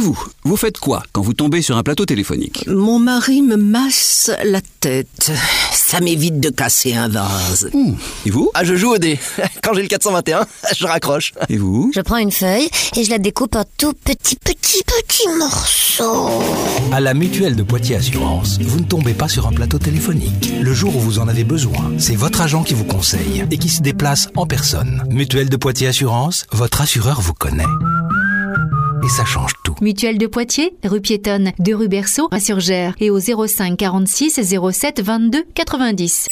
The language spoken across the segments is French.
vous faites quoi quand vous tombez sur un plateau téléphonique ? Mon mari me masse la tête. Ça m'évite de casser un vase. Et vous ? Je joue au dé. Quand j'ai le 421, je raccroche. Et vous ? Je prends une feuille et je la découpe en tout petits morceaux. À la Mutuelle de Poitiers Assurance, vous ne tombez pas sur un plateau téléphonique. Le jour où vous en avez besoin, c'est votre agent qui vous conseille et qui se déplace en personne. Mutuelle de Poitiers Assurance, votre assureur vous connaît. Et ça change tout. Mutuelle de Poitiers, rue piétonne de rue Berceau à Surgères et au 05 46 07 22 90.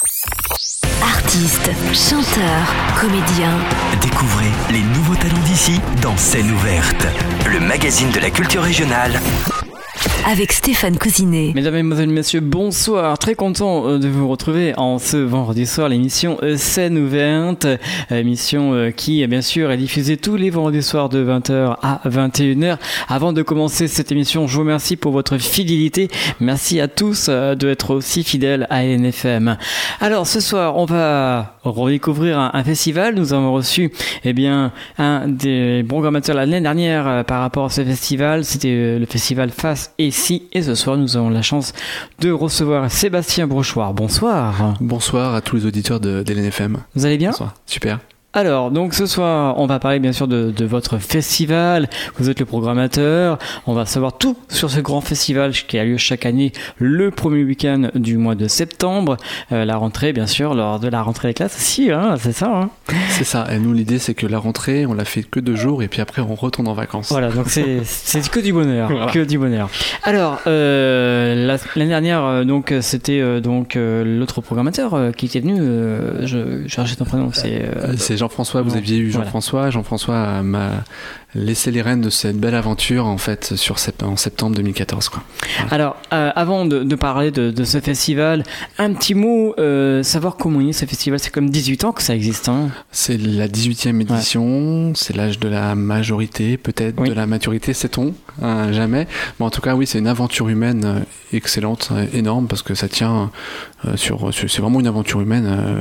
Artistes, chanteurs, comédiens. Découvrez les nouveaux talents d'ici dans Scène ouverte, le magazine de la culture régionale. Avec Stéphane Cousinet. Mesdames, Mesdemoiselles, Messieurs, bonsoir. Très content de vous retrouver en ce vendredi soir, l'émission Scène ouverte. Émission qui, bien sûr, est diffusée tous les vendredis soirs de 20h à 21h. Avant de commencer cette émission, je vous remercie pour votre fidélité. Merci à tous d'être aussi fidèles à LNFM. Alors, ce soir, on va redécouvrir un festival. Nous avons reçu, un des programmateurs l'année dernière par rapport à ce festival. C'était le festival Face et Si. Et ce soir, nous avons la chance de recevoir Sébastien Brochoir. Bonsoir. Bonsoir à tous les auditeurs de LNFM. Vous allez bien ? Bonsoir. Super. Alors, donc ce soir, on va parler bien sûr de votre festival. Vous êtes le programmateur. On va savoir tout sur ce grand festival qui a lieu chaque année le premier week-end du mois de septembre. La rentrée, bien sûr, lors de la rentrée des classes aussi, c'est ça. Hein. C'est ça. Et nous, l'idée, c'est que la rentrée, on la fait que 2 jours et puis après, on retourne en vacances. Voilà, donc c'est que du bonheur. Voilà. Que du bonheur. Alors, l'année dernière, donc, c'était l'autre programmateur qui était venu. Je cherchais ton prénom. C'est Jean-François, vous aviez eu Jean-François. Voilà. Jean-François m'a laissé les rênes de cette belle aventure en fait en septembre 2014. Quoi. Voilà. Alors, avant de parler de ce festival, un petit mot, savoir comment il est ce festival. C'est comme 18 ans que ça existe. Hein. C'est la 18e édition, c'est l'âge de la majorité, peut-être de la maturité, sait-on, jamais. Mais en tout cas, oui, c'est une aventure humaine excellente, énorme, parce que ça tient c'est vraiment une aventure humaine.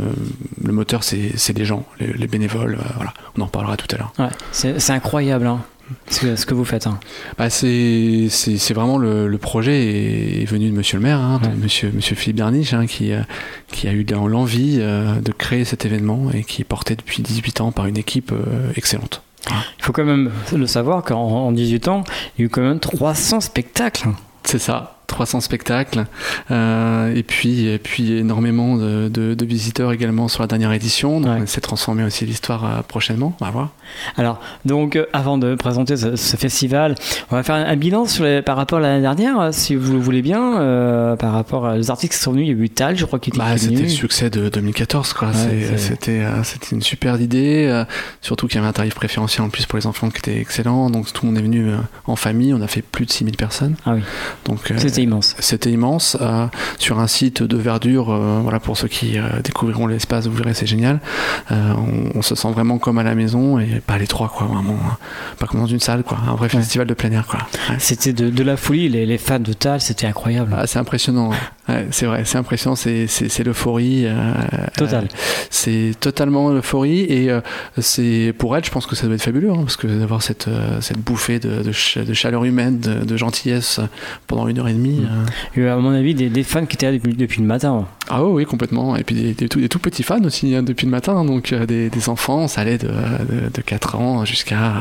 Le moteur, c'est les gens, les bénévoles. Voilà, on en parlera tout à l'heure. Ouais, c'est incroyable, hein, ce que vous faites. Hein. C'est vraiment le projet est venu de Monsieur le Maire, de Monsieur Philippe Darniche, qui a eu l'envie de créer cet événement et qui est porté depuis 18 ans par une équipe excellente. Il faut quand même le savoir qu'en 18 ans, il y a eu quand même 300 spectacles. C'est ça. 300 spectacles et puis énormément de visiteurs également sur la dernière édition. Donc on essaie de transformer aussi l'histoire prochainement. On va voir. Alors, donc, avant de présenter ce festival, on va faire un bilan par rapport à l'année dernière, si vous le voulez bien, par rapport aux artistes qui sont venus. Il y a eu Tal, je crois, qui était venu. C'était le succès de 2014, quoi. C'était une super idée, surtout qu'il y avait un tarif préférentiel en plus pour les enfants qui était excellent. Donc, tout le monde est venu en famille. On a fait plus de 6000 personnes. Ah oui. Donc, C'était immense. Sur un site de verdure, voilà, pour ceux qui découvriront l'espace, vous verrez, c'est génial. On se sent vraiment comme à la maison et pas les trois, quoi, vraiment, pas comme dans une salle, quoi, un vrai festival de plein air, quoi. Ouais. C'était de la folie, les fans de Tal, c'était incroyable. C'est impressionnant. Ouais, c'est vrai, c'est impressionnant, c'est l'euphorie. Total. C'est totalement l'euphorie et c'est pour elle, je pense que ça doit être fabuleux, parce que d'avoir cette bouffée de chaleur humaine, de gentillesse pendant 1h30. Il y a eu, à mon avis, des fans qui étaient là depuis le matin. Ah oui, complètement. Et puis des tout petits fans aussi depuis le matin, donc des enfants, ça allait de 4 ans jusqu'à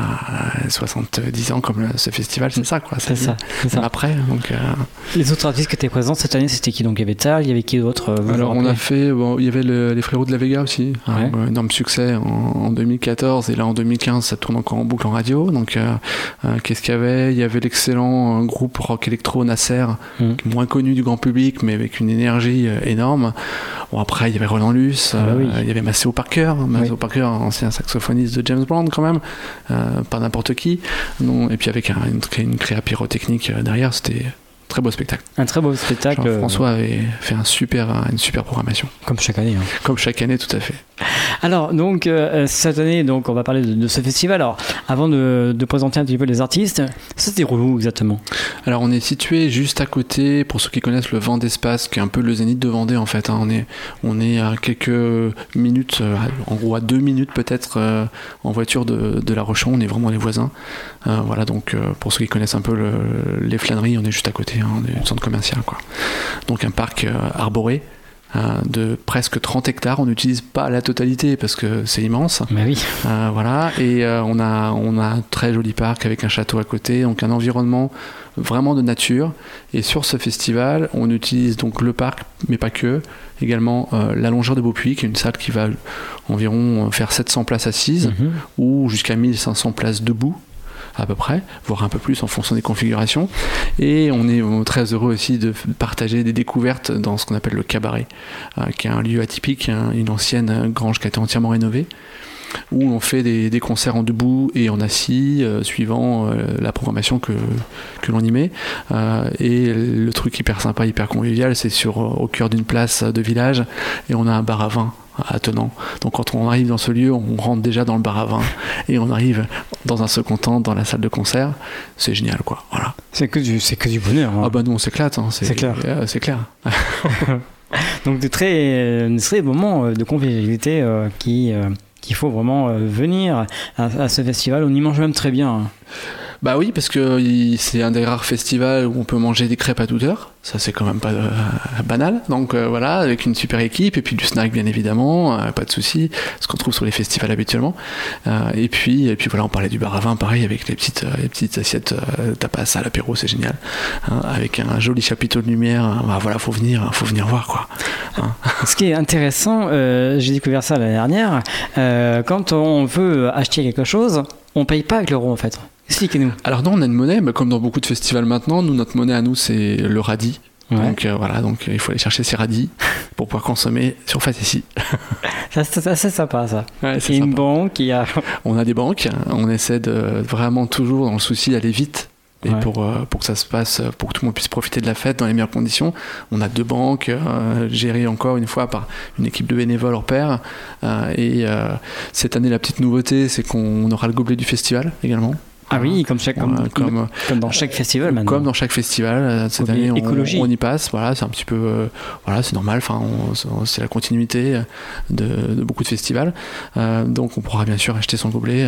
70 ans, comme ce festival, c'est ça, quoi. C'est ça. Après, donc. Les autres artistes qui étaient présents cette année, c'était qui? Donc il y avait Tal, il y avait qui d'autre? Alors on a fait, il y avait les Frérots de la Vega aussi, énorme succès en 2014 et là en 2015 ça tourne encore en boucle en radio. Donc qu'est-ce qu'il y avait? Il y avait l'excellent groupe rock électro Nasser, moins connu du grand public mais avec une énergie énorme. Bon, après il y avait Roland Luce, il y avait Maceo Parker, ancien saxophoniste de James Brown quand même, pas n'importe qui. Non, et puis avec une créa pyrotechnique derrière, c'était très beau spectacle. Un très beau spectacle. François avait fait une super programmation. Comme chaque année. Comme chaque année, tout à fait. Alors, donc, cette année, donc, on va parler de ce festival. Alors, avant de présenter un petit peu les artistes, ça se déroule où exactement ? Alors, on est situé juste à côté, pour ceux qui connaissent le Vent d'Espace, qui est un peu le Zénith de Vendée, en fait. On est à quelques minutes, en gros à 2 minutes peut-être, en voiture de La Rochon. On est vraiment les voisins. Voilà, donc, pour ceux qui connaissent un peu les flâneries, on est juste à côté, on est un centre commercial, quoi. Donc, un parc arboré. De presque 30 hectares, on n'utilise pas la totalité parce que c'est immense. Mais oui. Voilà, et on a un très joli parc avec un château à côté, donc un environnement vraiment de nature. Et sur ce festival, on utilise donc le parc, mais pas que, également la Longère de Beaupuy, qui est une salle qui va environ faire 700 places assises ou jusqu'à 1500 places debout, à peu près, voire un peu plus en fonction des configurations. Et on est très heureux aussi de partager des découvertes dans ce qu'on appelle le cabaret, qui est un lieu atypique, une ancienne grange qui a été entièrement rénovée, où on fait des concerts en debout et en assis, suivant la programmation que l'on y met. Et le truc hyper sympa, hyper convivial, c'est au cœur d'une place de village, et on a un bar à vin attenant. Donc quand on arrive dans ce lieu, on rentre déjà dans le bar à vin et on arrive dans un second temps dans la salle de concert. C'est génial, quoi. Voilà. C'est que du bonheur. Hein. Ah bah nous on s'éclate. Hein. C'est clair. C'est clair. Donc des très moments de convivialité qu'il faut vraiment venir à ce festival. On y mange même très bien. Bah oui, parce que c'est un des rares festivals où on peut manger des crêpes à toute heure. Ça, c'est quand même pas banal. Donc voilà, avec une super équipe et puis du snack bien évidemment, pas de souci, ce qu'on trouve sur les festivals habituellement. Et puis voilà, on parlait du bar à vin, pareil, avec les petites assiettes tapas à l'apéro, c'est génial. Avec un joli chapiteau de lumière. Bah voilà, faut venir voir, quoi. Ce qui est intéressant, j'ai découvert ça l'année dernière. Quand on veut acheter quelque chose, on paye pas avec l'euro en fait. Expliquez-nous. Alors non, on a une monnaie, mais comme dans beaucoup de festivals maintenant, notre monnaie à nous, c'est le radis. Ouais. Donc voilà, donc il faut aller chercher ces radis pour pouvoir consommer sur Facessi. C'est sympa ça. Ouais, c'est une sympa. Banque, on a des banques, on essaie de vraiment toujours dans le souci d'aller vite. Et pour que ça se passe, pour que tout le monde puisse profiter de la fête dans les meilleures conditions, on a 2 banques gérées encore une fois par une équipe de bénévoles hors pair. Et cette année, la petite nouveauté, c'est qu'on aura le gobelet du festival également. Ah oui, comme dans chaque festival maintenant. Comme dans chaque festival, cette année on y passe. Voilà, c'est un petit peu, c'est normal. Enfin, c'est la continuité de beaucoup de festivals. Donc, on pourra bien sûr acheter son gobelet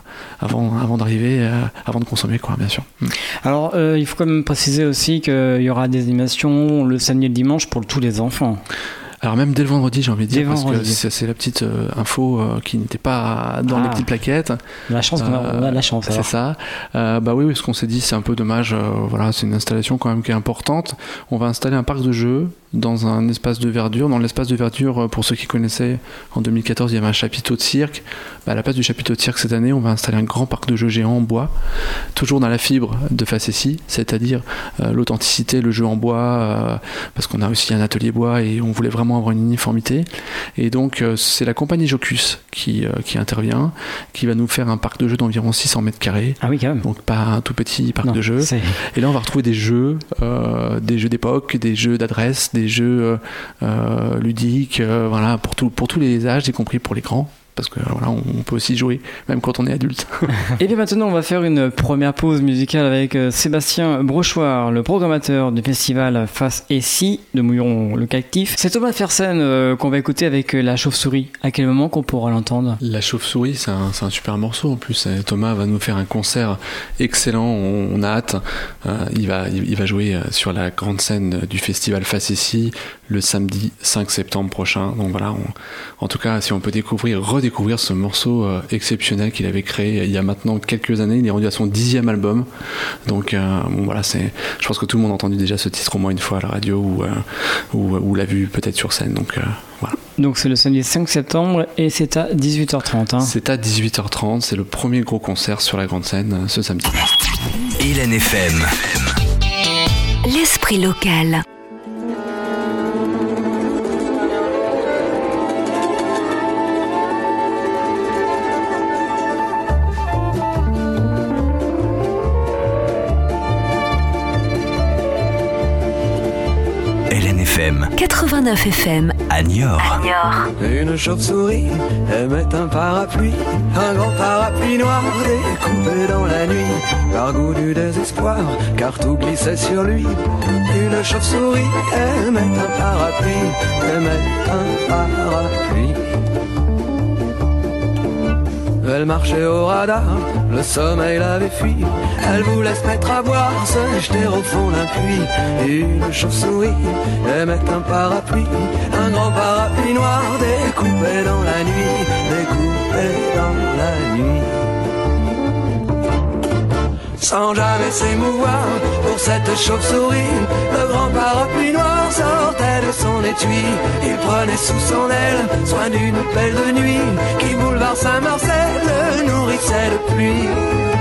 avant d'arriver, avant de consommer, quoi, bien sûr. Alors, il faut quand même préciser aussi qu'il y aura des animations le samedi et le dimanche pour tous les enfants. Alors même dès le vendredi, j'ai envie de dire, parce que c'est la petite info qui n'était pas dans les petites plaquettes. La chance, on a la chance. C'est ça. Bah oui, ce qu'on s'est dit, c'est un peu dommage. Voilà, c'est une installation quand même qui est importante. On va installer un parc de jeux dans un espace de verdure. Dans l'espace de verdure, pour ceux qui connaissaient, en 2014, il y avait un chapiteau de cirque. Bah, à la place du chapiteau de cirque cette année, on va installer un grand parc de jeux géant en bois, toujours dans la fibre de Facessi, c'est-à-dire l'authenticité, le jeu en bois, parce qu'on a aussi un atelier bois et on voulait vraiment avoir une uniformité. Et donc, c'est la compagnie Jocus qui intervient, qui va nous faire un parc de jeux d'environ 600 mètres carrés. Ah oui, quand même. Donc, pas un tout petit parc de jeux. Et là, on va retrouver des jeux d'époque, des jeux d'adresse, des jeux ludiques, voilà, pour tous les âges, y compris pour les grands. Parce que voilà, on peut aussi jouer, même quand on est adulte. Et bien maintenant, on va faire une première pause musicale avec Sébastien Brochoir, le programmateur du festival Facessi de Mouilleron-le-Cactif. C'est Thomas Fersen qu'on va écouter avec La Chauve-souris. À quel moment qu'on pourra l'entendre ? La Chauve-souris, c'est un super morceau en plus. Thomas va nous faire un concert excellent, on a hâte. Il va jouer sur la grande scène du festival Facessi le samedi 5 septembre prochain. Donc voilà, en tout cas, si on peut redécouvrir ce morceau exceptionnel qu'il avait créé il y a maintenant quelques années. Il est rendu à son 10e album. Donc bon, voilà, je pense que tout le monde a entendu déjà ce titre au moins une fois à la radio ou l'a vu peut-être sur scène. Donc voilà. Donc c'est le samedi 5 septembre et c'est à 18h30. Hein. C'est à 18h30. C'est le premier gros concert sur la grande scène ce samedi. Hélène FM. L'esprit local. FM. 89 FM. À Niort. Une chauve-souris aimait un parapluie, un grand parapluie noir découpé dans la nuit, par goût du désespoir, car tout glissait sur lui. Une chauve-souris aimait un parapluie, aimait un parapluie. Elle marchait au radar, le sommeil l'avait fui. Elle voulait se mettre à boire, se jeter au fond d'un puits. Une chauve-souris aimait un parapluie, un grand parapluie noir découpé dans la nuit, découpé dans la nuit. Sans jamais s'émouvoir pour cette chauve-souris, le grand parapluie noir sortait de son étui. Il prenait sous son aile soin d'une belle de nuit qui, boulevard Saint-Marcel, le nourrissait de pluie.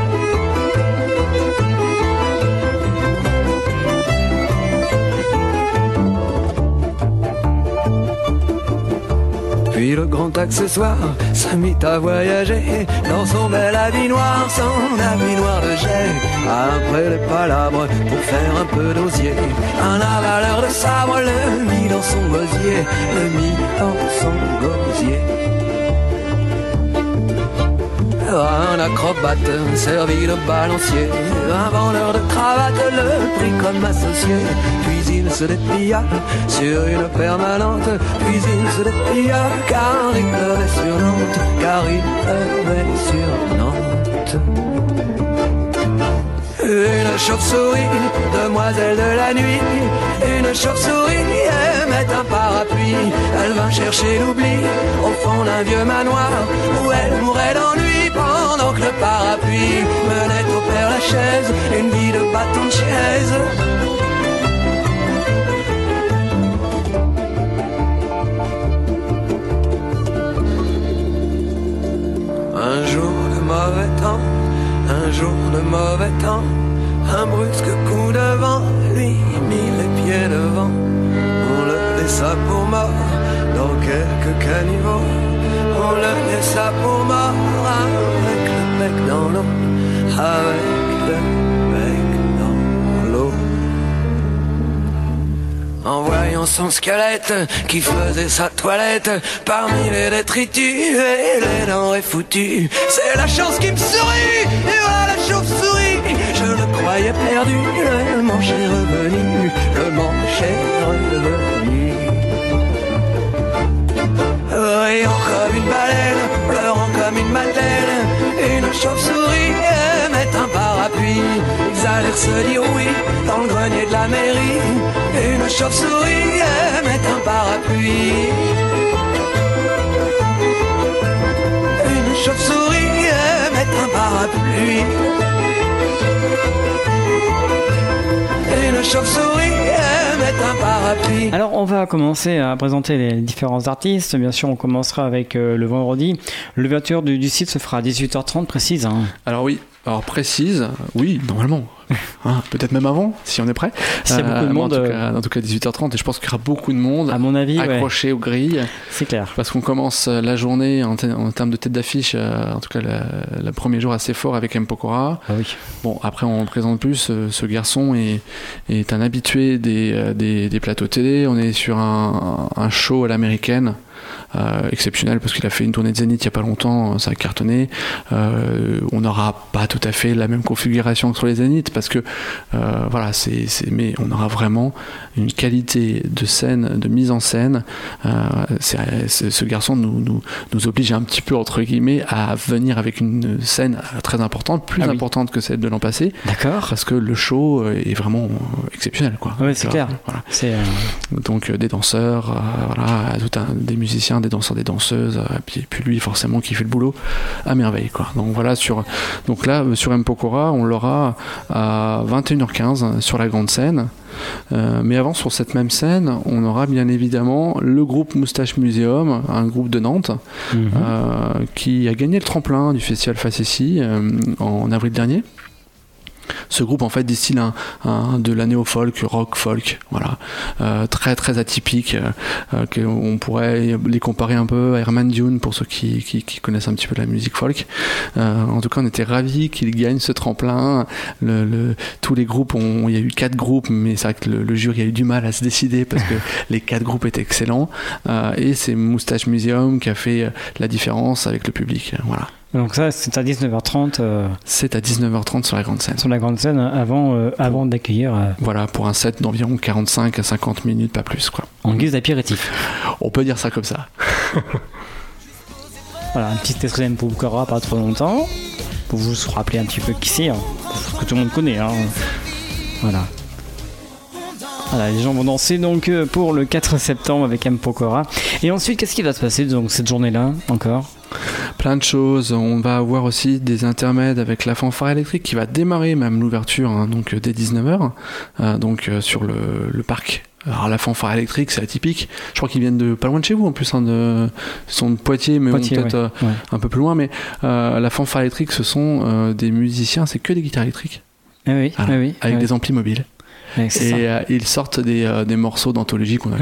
Puis le grand accessoire se mit à voyager dans son bel habit noir, son habit noir de jet. Après les palabres pour faire un peu d'osier, un avaleur de sabre le mit dans son gosier, le mit dans son gosier. Un acrobate servi de balancier, un vendeur de cravates le prit comme associé. Puis il se déplia sur une permanente, puis il se déplia car il pleuvait sur Nantes, car il pleuvait sur Nantes. Une chauve-souris, demoiselle de la nuit, une chauve-souris aimait un parapluie. Elle vint chercher l'oubli au fond d'un vieux manoir où elle mourait d'ennui pendant que le parapluie menait au Père Lachaise une vie de bâton de chaise. Un jour de mauvais temps, un jour de mauvais temps, un brusque coup de vent lui mit les pieds devant. On le laissa pour mort dans quelques caniveaux, on le laissa pour mort avec le bec dans l'eau, avec le bec dans l'eau. En voyant son squelette qui faisait sa toilette parmi les détritus et les denrées foutues, c'est la chance qui me sourit, et voilà la chauve-souris. Je le croyais perdu, le manche est revenu, le manche est revenu. Riant comme une baleine, pleurant comme une madeleine, une chauve-souris aimait un parapluie. Ils allèrent se dire oui dans le grenier de la mairie. Une chauve-souris aimait un parapluie. Une chauve-souris aimait un parapluie. Une chauve-souris aimait un parapluie. Alors on va commencer à présenter les différents artistes. Bien sûr on commencera avec le vendredi. L'ouverture du site se fera à 18h30 précise. Hein. Alors oui, alors précise, oui, normalement. Hein, peut-être même avant, si on est prêt. S'il y a beaucoup de monde. En tout cas 18h30, et je pense qu'il y aura beaucoup de monde, à mon avis, accroché aux grilles. C'est clair. Parce qu'on commence la journée en termes de tête d'affiche, en tout cas le premier jour assez fort avec M. Pokora. Ah oui. Bon, après on ne présente plus, ce garçon est un habitué des plateaux télé. On est sur un show à l'américaine. Exceptionnel parce qu'il a fait une tournée de Zénith il n'y a pas longtemps, ça a cartonné. On n'aura pas tout à fait la même configuration que sur les Zénith parce que voilà, mais on aura vraiment une qualité de scène, de mise en scène. Ce garçon nous oblige un petit peu entre guillemets à venir avec une scène très importante, plus importante que celle de l'an passé. D'accord. Parce que le show est vraiment exceptionnel, quoi. Oui, c'est clair. Voilà. Donc des danseurs, voilà, des musiciens, des danseurs, des danseuses, puis lui forcément qui fait le boulot à merveille, quoi. Donc voilà, donc là sur M. Pokora on l'aura à 21h15 sur la grande scène, mais avant sur cette même scène on aura bien évidemment le groupe Moustache Museum, un groupe de Nantes qui a gagné le tremplin du festival Facessi en avril dernier. Ce groupe en fait distille de la néo-folk, rock, folk, voilà, très très atypique, qu'on pourrait les comparer un peu à Herman Dune pour ceux qui connaissent un petit peu la musique folk. En tout cas, on était ravis qu'ils gagnent ce tremplin. Tous les groupes, il y a eu 4 groupes, mais c'est vrai que le jury a eu du mal à se décider parce que les 4 groupes étaient excellents. Et c'est Moustache Museum qui a fait la différence avec le public, voilà. Donc ça, c'est à 19h30. C'est à 19h30 sur la grande scène. Sur la grande scène, avant d'accueillir. Voilà, pour un set d'environ 45 à 50 minutes, pas plus, quoi. En guise d'apéritif. On peut dire ça comme ça. Voilà, un petit extrait d'Mpokora, pas trop longtemps, pour vous rappeler un petit peu qui c'est, que tout le monde connaît. Hein. Voilà. Voilà, les gens vont danser donc pour le 4 septembre avec Mpokora. Et ensuite, qu'est-ce qui va se passer donc cette journée-là encore ? Plein de choses. On va avoir aussi des intermèdes avec la fanfare électrique qui va démarrer même l'ouverture, hein, donc dès 19h, donc sur le parc. Alors la fanfare électrique, c'est atypique. Je crois qu'ils viennent de pas loin de chez vous en plus, hein, ils sont de Poitiers, mais peut-être un peu plus loin. Mais la fanfare électrique, ce sont des musiciens, c'est que des guitares électriques. Ah oui, voilà, ah oui, avec des amplis mobiles. Ouais, et ils sortent des morceaux d'anthologie qu'on a,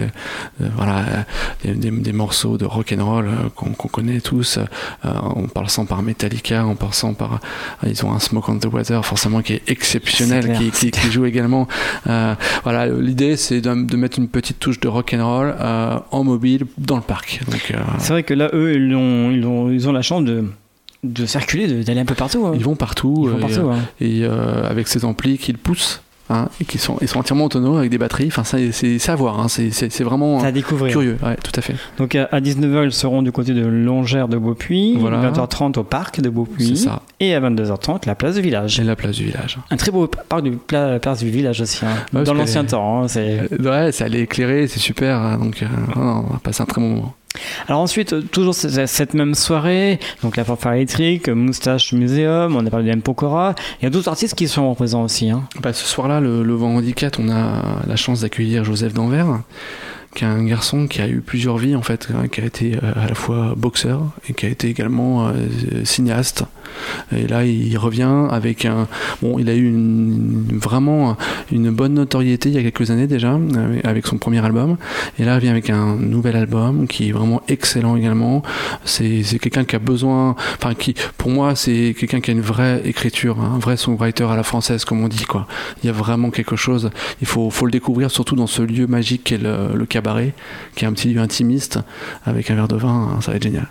voilà, des morceaux de rock and roll qu'on connaît tous, en passant par Metallica, en passant par ils ont un Smoke on the Water forcément qui est exceptionnel, qui joue également. Voilà, l'idée c'est de mettre une petite touche de rock and roll en mobile dans le parc. Donc, c'est vrai que là eux ils ont la chance de circuler, d'aller un peu partout. Hein. Ils vont partout, et avec ces amplis qu'ils poussent. Hein, et ils sont entièrement autonomes avec des batteries. Enfin, c'est à voir. Hein, c'est vraiment à découvrir. Curieux. Ouais, tout à fait. Donc à 19h, ils seront du côté de Longères de Beaupuy. Voilà. 20h30 au parc de Beaupuy. C'est ça. Et à 22h30, la place du village. Et la place du village. Un très beau parc de la place du village aussi. Hein, dans l'ancien temps. Hein, ouais, ça allait éclairer, c'est super. Hein, donc on va passer un très bon moment. Alors ensuite, toujours cette même soirée, donc la fanfare électrique, Moustache Museum, on a parlé de Mpokora, il y a d'autres artistes qui sont présents aussi. Hein. Ce soir-là, le vendredi 4, on a la chance d'accueillir Joseph Danvers, qui est un garçon qui a eu plusieurs vies en fait, qui a été à la fois boxeur et qui a été également cinéaste. Et là, il revient avec il a eu vraiment une bonne notoriété il y a quelques années déjà, avec son premier album. Et là, il vient avec un nouvel album qui est vraiment excellent également. C'est quelqu'un qui a besoin, pour moi, c'est quelqu'un qui a une vraie écriture, un vrai songwriter à la française, comme on dit, quoi. Il y a vraiment quelque chose. Il faut le découvrir, surtout dans ce lieu magique qu'est le cabaret, qui est un petit lieu intimiste avec un verre de vin. Hein, ça va être génial.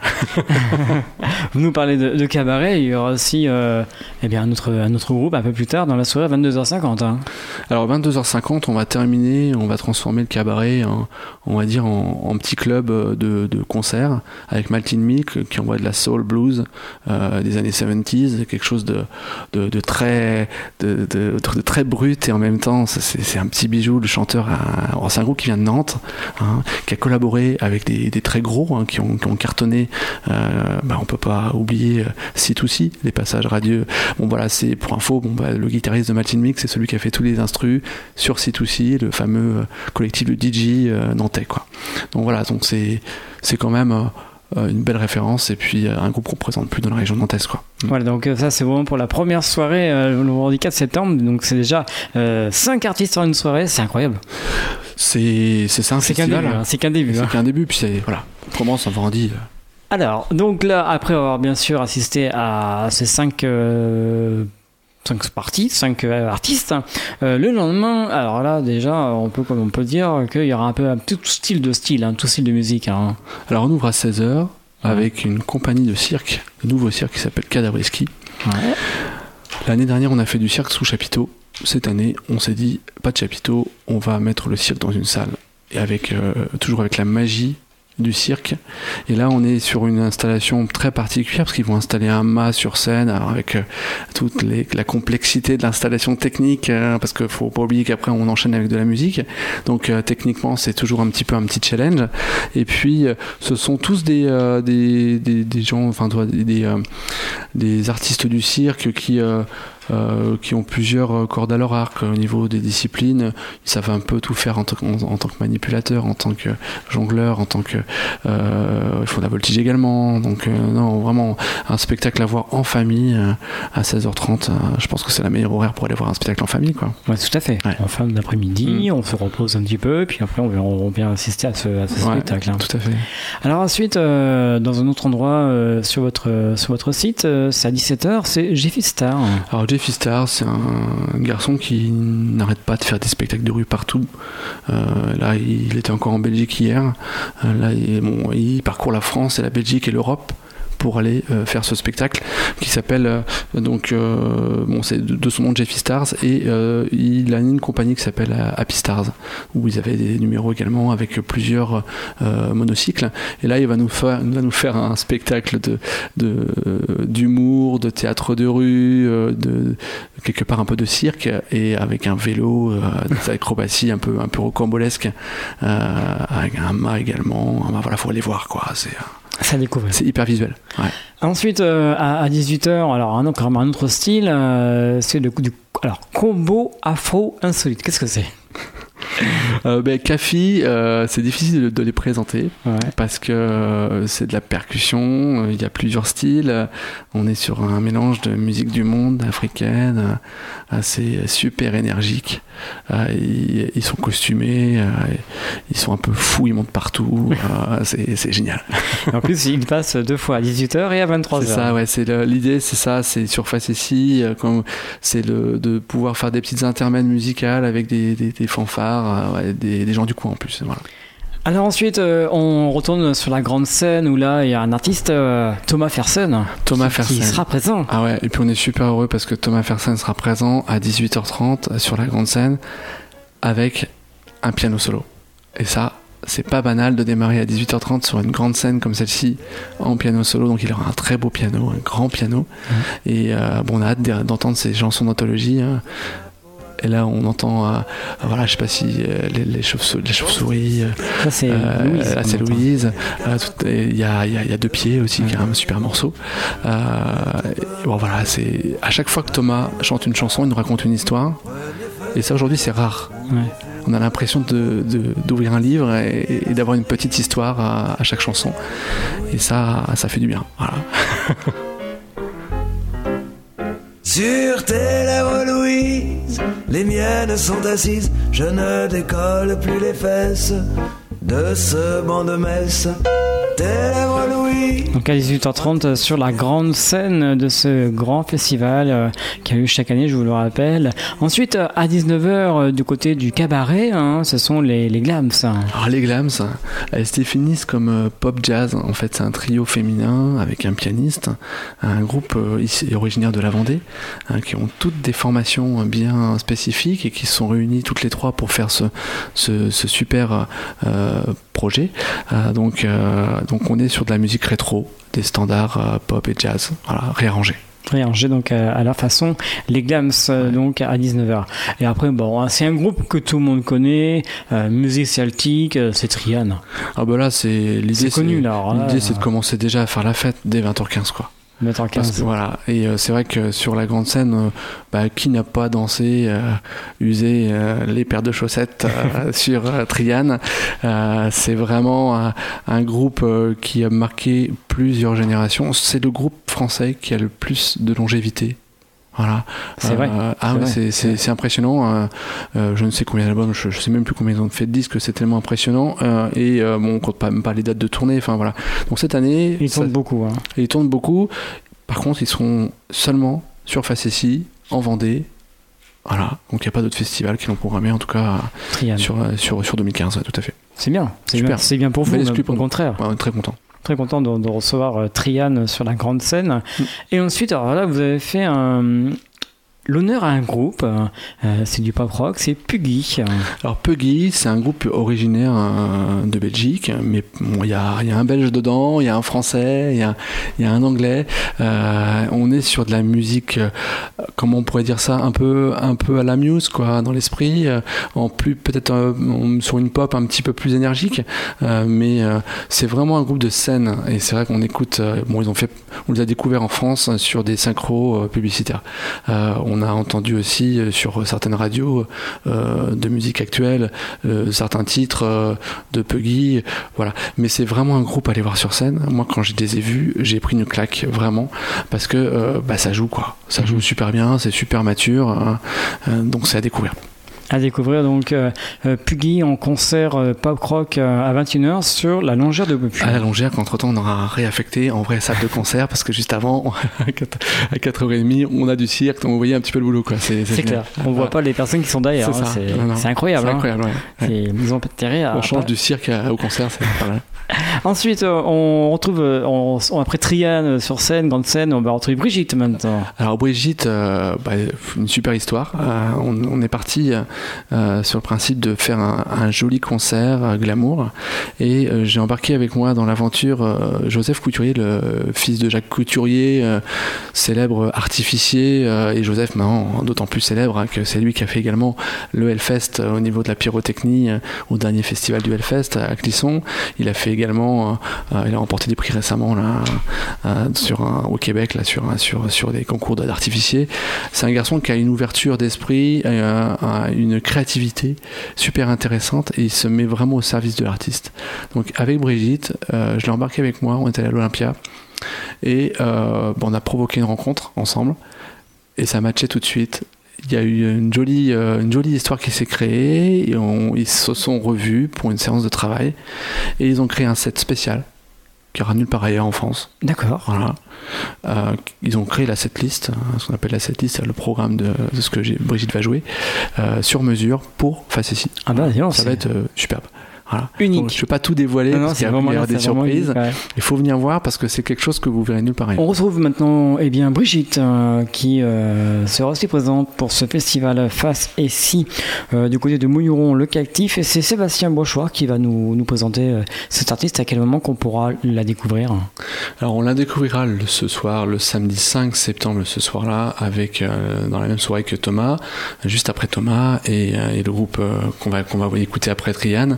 Vous nous parlez de cabaret. Il y aura aussi un autre groupe un peu plus tard dans la soirée à 22h50. Hein. Alors 22h50, on va transformer le cabaret on va dire en petit club de concert avec Maltin Milk qui envoie de la soul blues des années 70s, quelque chose de très brut et en même temps c'est un petit bijou. Le chanteur c'est un groupe qui vient de Nantes, hein, qui a collaboré avec des très gros, hein, qui ont cartonné. On peut pas oublier C2C, les passages radieux. Bon voilà, c'est pour info, le guitariste de Maltin Mix, c'est celui qui a fait tous les instrus sur C2C, le fameux collectif de DJ nantais, quoi. Donc voilà, donc c'est quand même une belle référence et puis un groupe qu'on présente plus dans la région nantaise, quoi. Voilà, donc ça c'est vraiment pour la première soirée le vendredi 4 septembre, donc c'est déjà 5 artistes en une soirée, c'est incroyable. C'est ça un festival. C'est qu'un début. C'est qu'un début, puis voilà, on commence un vendredi. Alors, donc là, après avoir bien sûr assisté à ces 5 artistes, le lendemain, alors là déjà, on peut dire qu'il y aura un peu tout style de musique. Hein. Alors on ouvre à 16h avec une compagnie de cirque, un nouveau cirque qui s'appelle Cadavreski. Ouais. L'année dernière, on a fait du cirque sous chapiteau. Cette année, on s'est dit, pas de chapiteau, on va mettre le cirque dans une salle. Et toujours avec la magie du cirque. Et là on est sur une installation très particulière parce qu'ils vont installer un mât sur scène, alors avec toute la complexité de l'installation technique, parce qu'il faut pas oublier qu'après on enchaîne avec de la musique, donc techniquement c'est toujours un petit challenge. Et puis ce sont tous des gens, des artistes du cirque qui qui ont plusieurs cordes à leur arc. Au niveau des disciplines, ils savent un peu tout faire en tant que manipulateur, en tant que jongleur, en tant que ils font de la voltige également. Donc non, vraiment un spectacle à voir en famille à 16h30. Je pense que c'est la meilleure horaire pour aller voir un spectacle en famille, quoi. Ouais, tout à fait. Ouais. En fin d'après-midi, on se repose un petit peu, puis après on vient assister à ce spectacle. Hein. Tout à fait. Alors ensuite, dans un autre endroit sur votre site, c'est à 17h, c'est Jeffy Star. Alors Jeffy Star, c'est un garçon qui n'arrête pas de faire des spectacles de rue partout. Là, il était encore en Belgique hier. Là, il parcourt la France et la Belgique et l'Europe pour aller faire ce spectacle qui s'appelle c'est de son nom Jeffy Stars, et il a une compagnie qui s'appelle Happy Stars, où ils avaient des numéros également avec plusieurs monocycles, et là il va nous faire un spectacle d'humour, de théâtre de rue, de quelque part un peu de cirque, et avec un vélo, des acrobaties un peu rocambolesques, avec un mât également. Voilà, faut aller voir, quoi. Ça découvre. C'est hyper visuel. Ouais. Ensuite, à 18h, alors un autre style, c'est alors combo afro insolite. Qu'est-ce que c'est? Kafi, c'est difficile de les présenter, parce que c'est de la percussion, il y a plusieurs styles, on est sur un mélange de musique du monde, africaine, c'est super énergique, ils sont costumés, ils sont un peu fous, ils montent partout, c'est génial. En plus, ils passent 2 fois, à 18h et à 23h. C'est ça, ouais, l'idée, c'est ça, c'est sur Facessi, c'est de pouvoir faire des petites intermèdes musicales avec des fanfares, des gens du coin en plus. Voilà. Alors ensuite, on retourne sur la grande scène où là, il y a un artiste, Thomas Fersen, qui sera présent. Ah ouais, et puis on est super heureux parce que Thomas Fersen sera présent à 18h30 sur la grande scène avec un piano solo. Et ça, c'est pas banal de démarrer à 18h30 sur une grande scène comme celle-ci en piano solo, donc il aura un très beau piano, un grand piano. Et on a hâte d'entendre ces chansons d'anthologie. Et là, on entend, je sais pas si les chauves-souris. Ça, c'est Louise. Là, c'est Louise. Il y a Deux Pieds aussi, qui est un super morceau. C'est à chaque fois que Thomas chante une chanson, il nous raconte une histoire. Et ça, aujourd'hui, c'est rare. Ouais. On a l'impression d'ouvrir un livre et d'avoir une petite histoire à chaque chanson. Et ça fait du bien. Voilà. Sur tes lèvres, Louise, les miennes sont assises. Je ne décolle plus les fesses de ce banc de messe. Tes lèvres, Louise. Donc à 18h30 sur la grande scène de ce grand festival qui a eu chaque année, je vous le rappelle. Ensuite à 19h du côté du cabaret, ce sont les Glams. Alors les Glams, elles se définissent comme pop jazz. En fait, c'est un trio féminin avec un pianiste, un groupe ici originaire de la Vendée, qui ont toutes des formations bien spécifiques et qui se sont réunis toutes les trois pour faire ce super projet. Donc on est sur de la musique rétro, des standards pop et jazz, voilà, réarrangés. Donc à leur façon, les Glams, donc à 19h. Et après, c'est un groupe que tout le monde connaît, musique celtique, c'est Trian. Ah bah là, l'idée, c'est connu là. L'idée, c'est de commencer déjà à faire la fête dès 20h15, quoi. Parce que, voilà, et c'est vrai que sur la grande scène, qui n'a pas dansé, usé les paires de chaussettes sur Trian. C'est vraiment un groupe qui a marqué plusieurs générations. C'est le groupe français qui a le plus de longévité. Voilà. C'est vrai. C'est impressionnant. Je ne sais combien d'albums, je sais même plus combien ils ont fait de disques, c'est tellement impressionnant. On compte même pas les dates de tournée. Enfin voilà. Donc cette année, ils tournent beaucoup. Ils tournent beaucoup. Par contre, ils seront seulement sur Facessi, en Vendée. Voilà. Donc il n'y a pas d'autres festivals qui l'ont programmé, en tout cas sur 2015. Tout à fait. C'est bien. C'est bien pour vous. Au contraire. Très content. Très content de recevoir Trian sur la grande scène. Et ensuite, alors là, vous avez fait l'honneur à un groupe, c'est du pop rock, c'est Puggy. Alors Puggy, c'est un groupe originaire de Belgique, mais il y a un Belge dedans, il y a un Français, il y a un Anglais. On est sur de la musique, comment on pourrait dire ça, un peu à la Muse, quoi, dans l'esprit, peut-être sur une pop un petit peu plus énergique, mais c'est vraiment un groupe de scène. Et c'est vrai qu'on écoute, on les a découverts en France sur des synchros publicitaires. On a entendu aussi sur certaines radios de musique actuelle certains titres de Puggy, voilà. Mais c'est vraiment un groupe à aller voir sur scène. Moi, quand je les ai vus, j'ai pris une claque, vraiment, parce que ça joue, quoi. Ça joue super bien, c'est super mature, donc c'est à découvrir. À découvrir donc Puggy en concert pop rock à 21h sur la Longère de Beaupuy. À la Longère, qu'entre-temps on aura réaffecté en vraie salle de concert, parce que juste avant, à 4h30, on a du cirque, donc vous voyez un petit peu le boulot, quoi. C'est clair, on voit pas les personnes qui sont derrière, c'est, c'est incroyable. C'est incroyable, ouais. Ils ont intérêt à... On change du cirque au concert, c'est pas mal. Ensuite, on retrouve, après Triane sur scène, grande scène, on va retrouver Brigitte maintenant. Alors Brigitte, une super histoire. On est parti sur le principe de faire un joli concert glamour, et j'ai embarqué avec moi dans l'aventure Joseph Couturier, le fils de Jacques Couturier, célèbre artificier, et Joseph maintenant d'autant plus célèbre que c'est lui qui a fait également le Hellfest au niveau de la pyrotechnie au dernier festival du Hellfest à Clisson. Il a fait également, il a remporté des prix récemment là, au Québec là, sur des concours d'artificiers. C'est un garçon qui a une ouverture d'esprit, une créativité super intéressante, et il se met vraiment au service de l'artiste. Donc avec Brigitte, je l'ai embarqué avec moi, on est allé à l'Olympia, et on a provoqué une rencontre ensemble, et ça matchait tout de suite. Il y a eu une jolie histoire qui s'est créée, et ils se sont revus pour une séance de travail, et ils ont créé un set spécial qui aura nulle part ailleurs en France. D'accord. Voilà. Ils ont créé la setlist, ce qu'on appelle la setlist, le programme de ce que Brigitte va jouer, sur mesure pour Facessi. Ah bah, ça va être superbe. Voilà. Unique. Donc, je ne peux pas tout dévoiler, parce qu'il y a des surprises. Unique, ouais. Il faut venir voir, parce que c'est quelque chose que vous verrez nulle part ailleurs. On retrouve maintenant Brigitte qui sera aussi présente pour ce festival Face et Si du côté de Mouilleron le Captif, et c'est Sébastien Bochoir qui va nous présenter cet artiste. À quel moment qu'on pourra la découvrir? Alors on la découvrira ce soir, le samedi 5 septembre, ce soir-là, avec dans la même soirée que Thomas, juste après Thomas, et le groupe qu'on va écouter après Triane.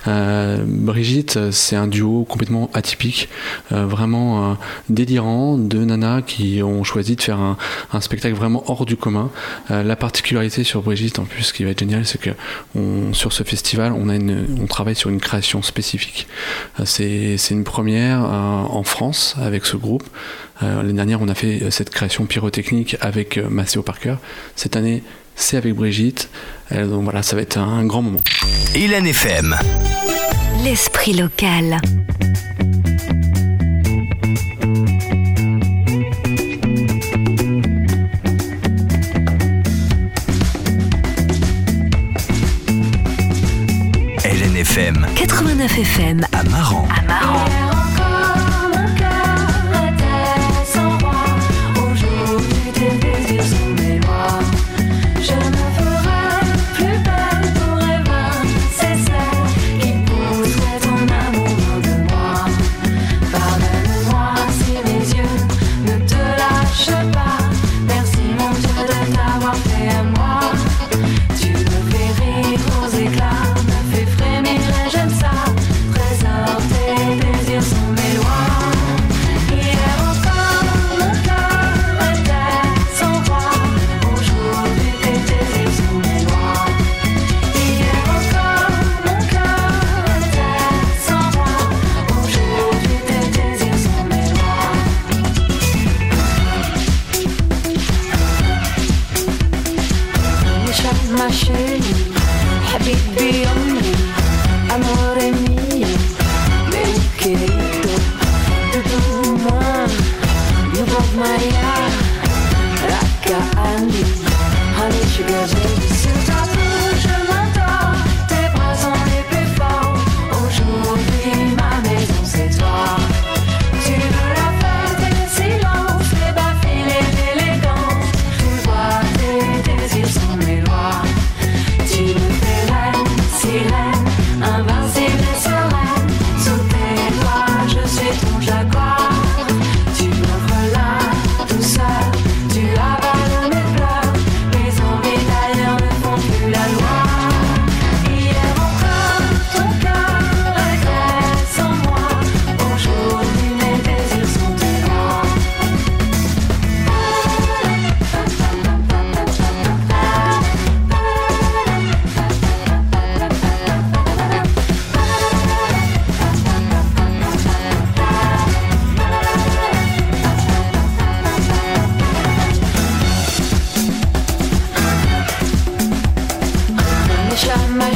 Brigitte, c'est un duo complètement atypique, vraiment délirant, de nanas qui ont choisi de faire un spectacle vraiment hors du commun. La particularité sur Brigitte, en plus, ce qui va être génial, c'est que sur ce festival, on travaille sur une création spécifique. C'est une première en France avec ce groupe. L'année dernière, on a fait cette création pyrotechnique avec Maceo Parker. Cette année, c'est avec Brigitte. Donc voilà, ça va être un grand moment. Hélène FM. L'esprit local. Hélène FM. 89 FM. À Maran.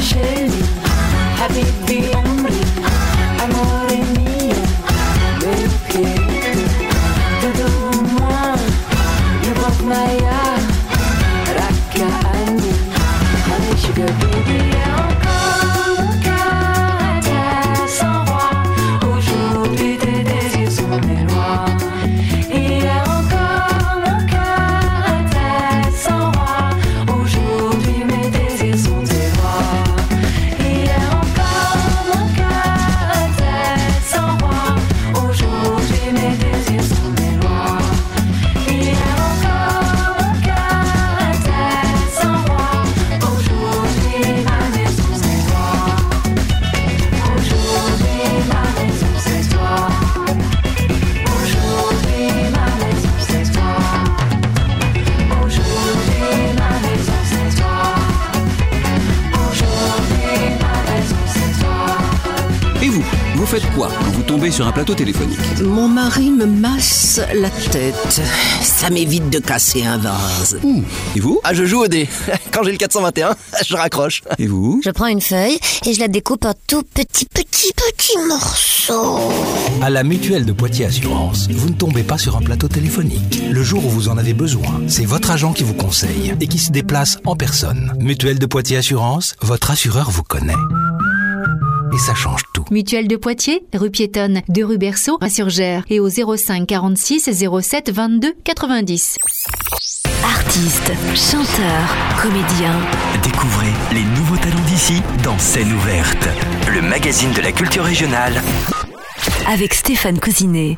scegli, habibi omri, amore mio, perché tutto moi, любовь моя, ракка они, honey sugar baby, encore mon cœur était sans roi, aujourd'hui tes désirs sont mes lois. Hier encore mon cœur était sans roi, aujourd'hui mes désirs sont tes lois. Hier encore mon cœur était sans roi, aujourd'hui mes désirs sont mes lois. Hier encore mon cœur était sans roi, aujourd'hui ma maison c'est toi. Aujourd'hui ma maison c'est toi. Aujourd'hui ma maison c'est toi. Aujourd'hui ma maison c'est toi. Aujourd'hui ma maison c'est toi. Et vous faites quoi quand vous tombez sur un plateau téléphonique? Mon mari me masse la tête. Ça m'évite de casser un vase. Et vous? Ah, je joue au dé. Quand j'ai le 421, je raccroche. Et vous? Je prends une feuille et je la découpe en tout petits morceaux. À la Mutuelle de Poitiers Assurance, vous ne tombez pas sur un plateau téléphonique. Le jour où vous en avez besoin, c'est votre agent qui vous conseille et qui se déplace en personne. Mutuelle de Poitiers Assurance, votre assureur vous connaît. Et ça change tout. Mutuelle de Poitiers, rue piétonne de rue Berceau à Surgères et au 05 46 07 22 90. Artistes, chanteurs, comédiens. Découvrez les nouveaux talents d'ici dans Scène ouverte, le magazine de la culture régionale. Avec Stéphane Cousinet.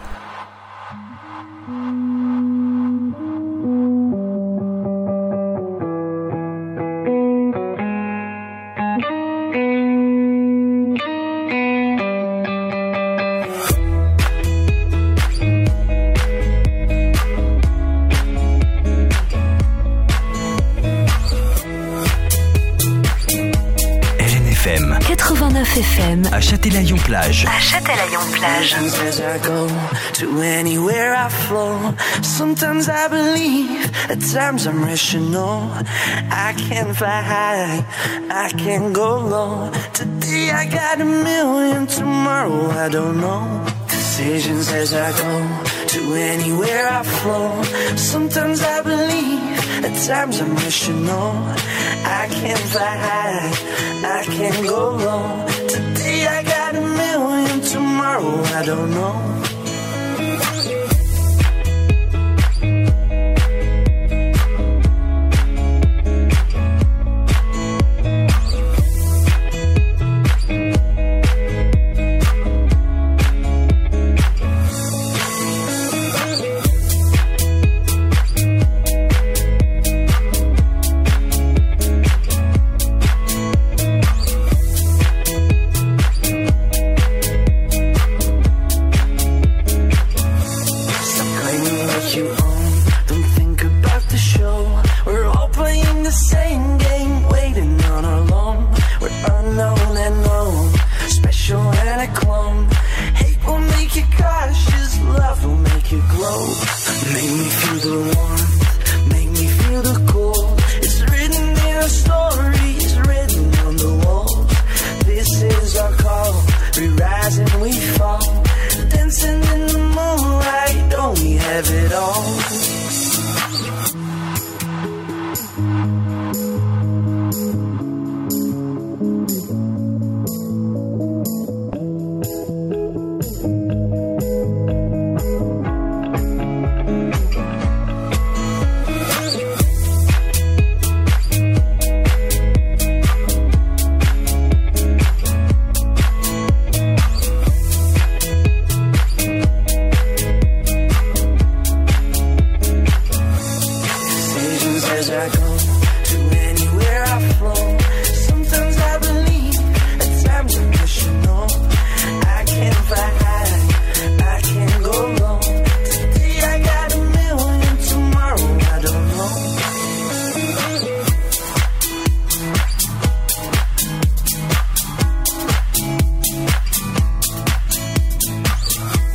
LNFM 89 FM à Châtelaillon-Plage. à Châtelaillon-Plage. As I go to anywhere I flow, sometimes I believe, at times I'm rational. I can fly high, I can go low. Today I got a million, tomorrow I don't know. Decisions as I go to anywhere I flow. Sometimes I believe, at times I'm rational. I can fly high, I can go low. Today I got a million, tomorrow I don't know.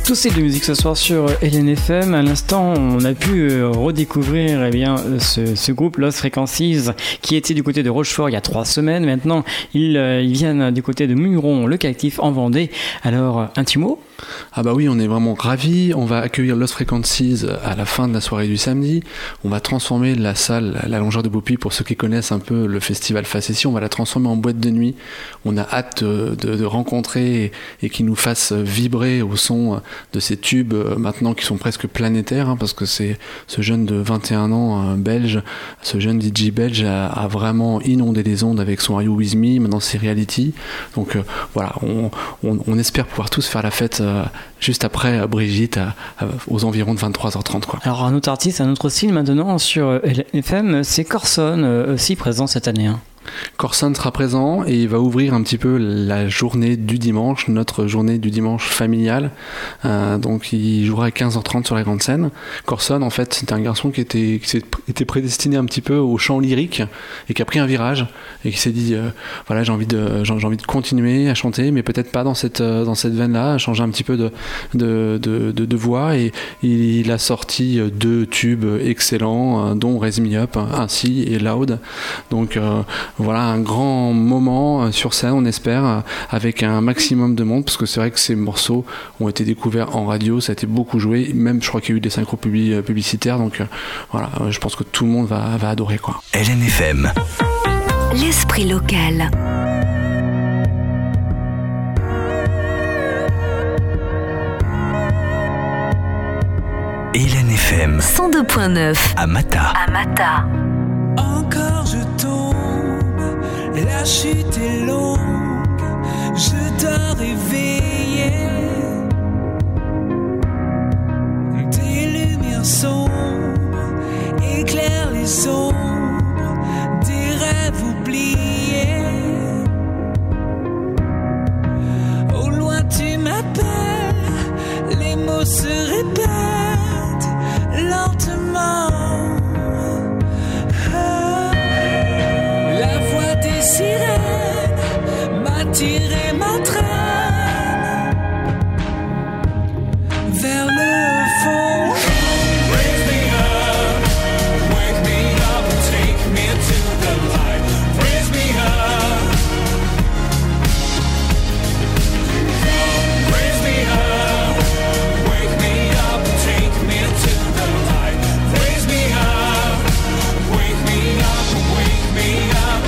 Tout c'est de musique ce soir sur LNFM. À l'instant, on a pu redécouvrir ce groupe Lost Frequencies qui était du côté de Rochefort il y a 3 semaines. Maintenant, ils viennent du côté de Muron, le Cactif en Vendée. Alors, un petit mot ? Ah bah oui, on est vraiment ravis. On va accueillir Lost Frequencies à la fin de la soirée du samedi. On va transformer la salle, la Longère de Beaupuy, pour ceux qui connaissent un peu le festival Facessi, on va la transformer en boîte de nuit. On a hâte de rencontrer et qu'ils nous fassent vibrer au son de ces tubes maintenant qui sont presque planétaires, parce que c'est ce jeune de 21 ans belge, ce jeune DJ belge a vraiment inondé les ondes avec son Are You With Me, maintenant c'est Reality. Donc voilà, on espère pouvoir tous faire la fête juste après Brigitte aux environs de 23h30 quoi. Alors un autre artiste, un autre style maintenant sur LFM, c'est Corson, aussi présent cette année. Corson sera présent et il va ouvrir un petit peu la journée du dimanche, notre journée du dimanche familiale. Donc il jouera à 15h30 sur la grande scène. Corson, en fait, c'était un garçon qui était prédestiné un petit peu au chant lyrique et qui a pris un virage et qui s'est dit voilà, j'ai envie de continuer à chanter, mais peut-être pas dans cette veine-là, à changer un petit peu de voix, et il a sorti 2 tubes excellents, dont Raise Me Up ainsi et Loud. Donc voilà, un grand moment sur scène, on espère, avec un maximum de monde, parce que c'est vrai que ces morceaux ont été découverts en radio, ça a été beaucoup joué, même je crois qu'il y a eu des synchros publicitaires, donc voilà, je pense que tout le monde va adorer quoi. LNFM. L'esprit local. LNFM 102.9 à Mata. Encore je tombe, la chute est longue, je dois réveiller. Des lumières sombres éclairent les ombres, des rêves oubliés. Au loin tu m'appelles, les mots se répètent lentement. La voix des sirènes m'attire et m'entraîne vers le fond. Raise me up, wake me up, take me to the light. Raise me up, raise me up, wake me up, take me to the light. Raise me up, wake me up, wake me up.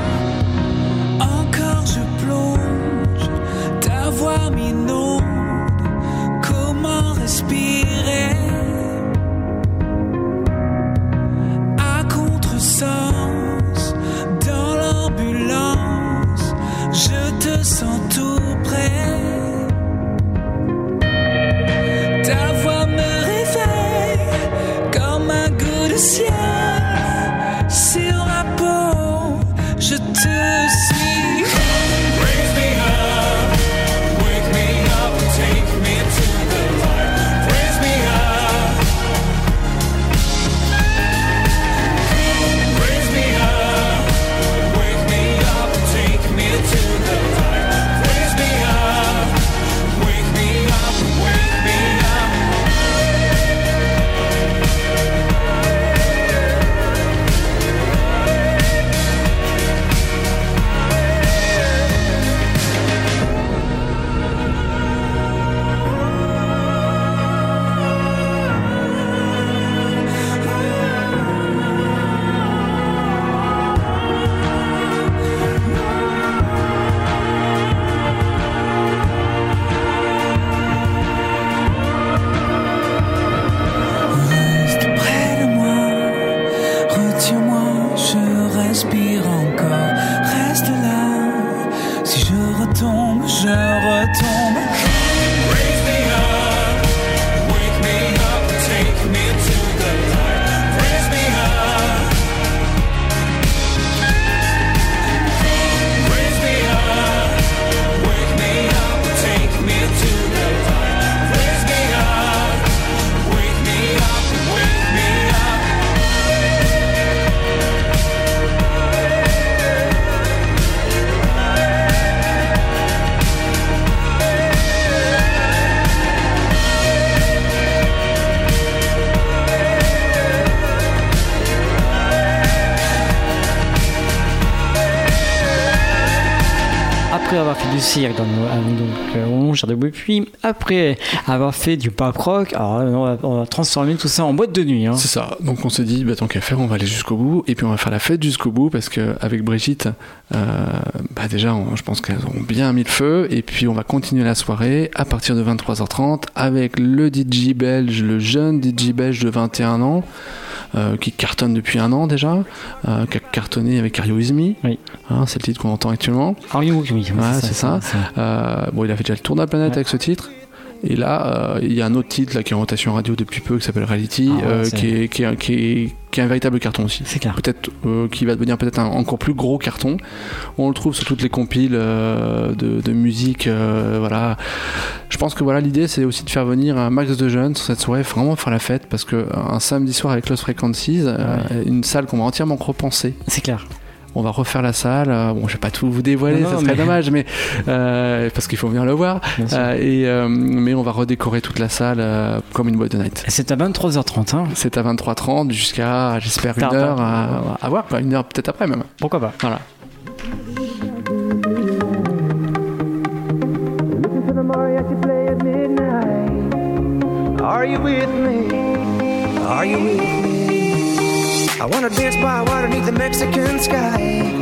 Encore je plonge, ta voix m'inonde. Comment respirer à contresens dans l'ambulance? Je te sens tout près. Ta voix me réveille comme un goût de ciel sur ma peau. Je te suis. Raise me up, wake me up, take me to the light. Raise me up, raise me up, wake me up, take me to the light. Raise me up, wake me up, wake me up. après avoir fait du cirque au Longchamp de Bois, puis après avoir fait du pop rock, alors on va transformer tout ça en boîte de nuit. Hein. C'est ça. Donc on s'est dit, tant qu'à faire, on va aller jusqu'au bout et puis on va faire la fête jusqu'au bout parce qu'avec Brigitte, déjà, je pense qu'elles ont bien mis le feu et puis on va continuer la soirée à partir de 23h30 avec le DJ belge, le jeune DJ belge de 21 ans. Qui cartonne depuis 1 an déjà, qui a cartonné avec Are You With Me, oui. C'est le titre qu'on entend actuellement. Are You With Me, c'est ça. Il a fait déjà le tour de la planète avec ce titre. Et là, il y a un autre titre là, qui est en rotation radio depuis peu qui s'appelle Reality, qui est un véritable carton aussi. C'est clair. Peut-être qui va devenir peut-être un encore plus gros carton. On le trouve sur toutes les compiles de musique. Voilà. Je pense que l'idée c'est aussi de faire venir un max de jeunes sur cette soirée, vraiment faire la fête parce que un samedi soir avec Lost Frequencies, une salle qu'on va entièrement repenser. C'est clair. On va refaire la salle. Je vais pas tout vous dévoiler, ça serait dommage, mais parce qu'il faut venir le voir. Mais on va redécorer toute la salle comme une boîte de night. Et c'est à 23h30. Hein. C'est à 23h30 jusqu'à, j'espère, 1 heure à voir. 1 heure peut-être après même. Pourquoi pas. Voilà. Are you with me? Are you with me? I wanna dance by water beneath the Mexican sky.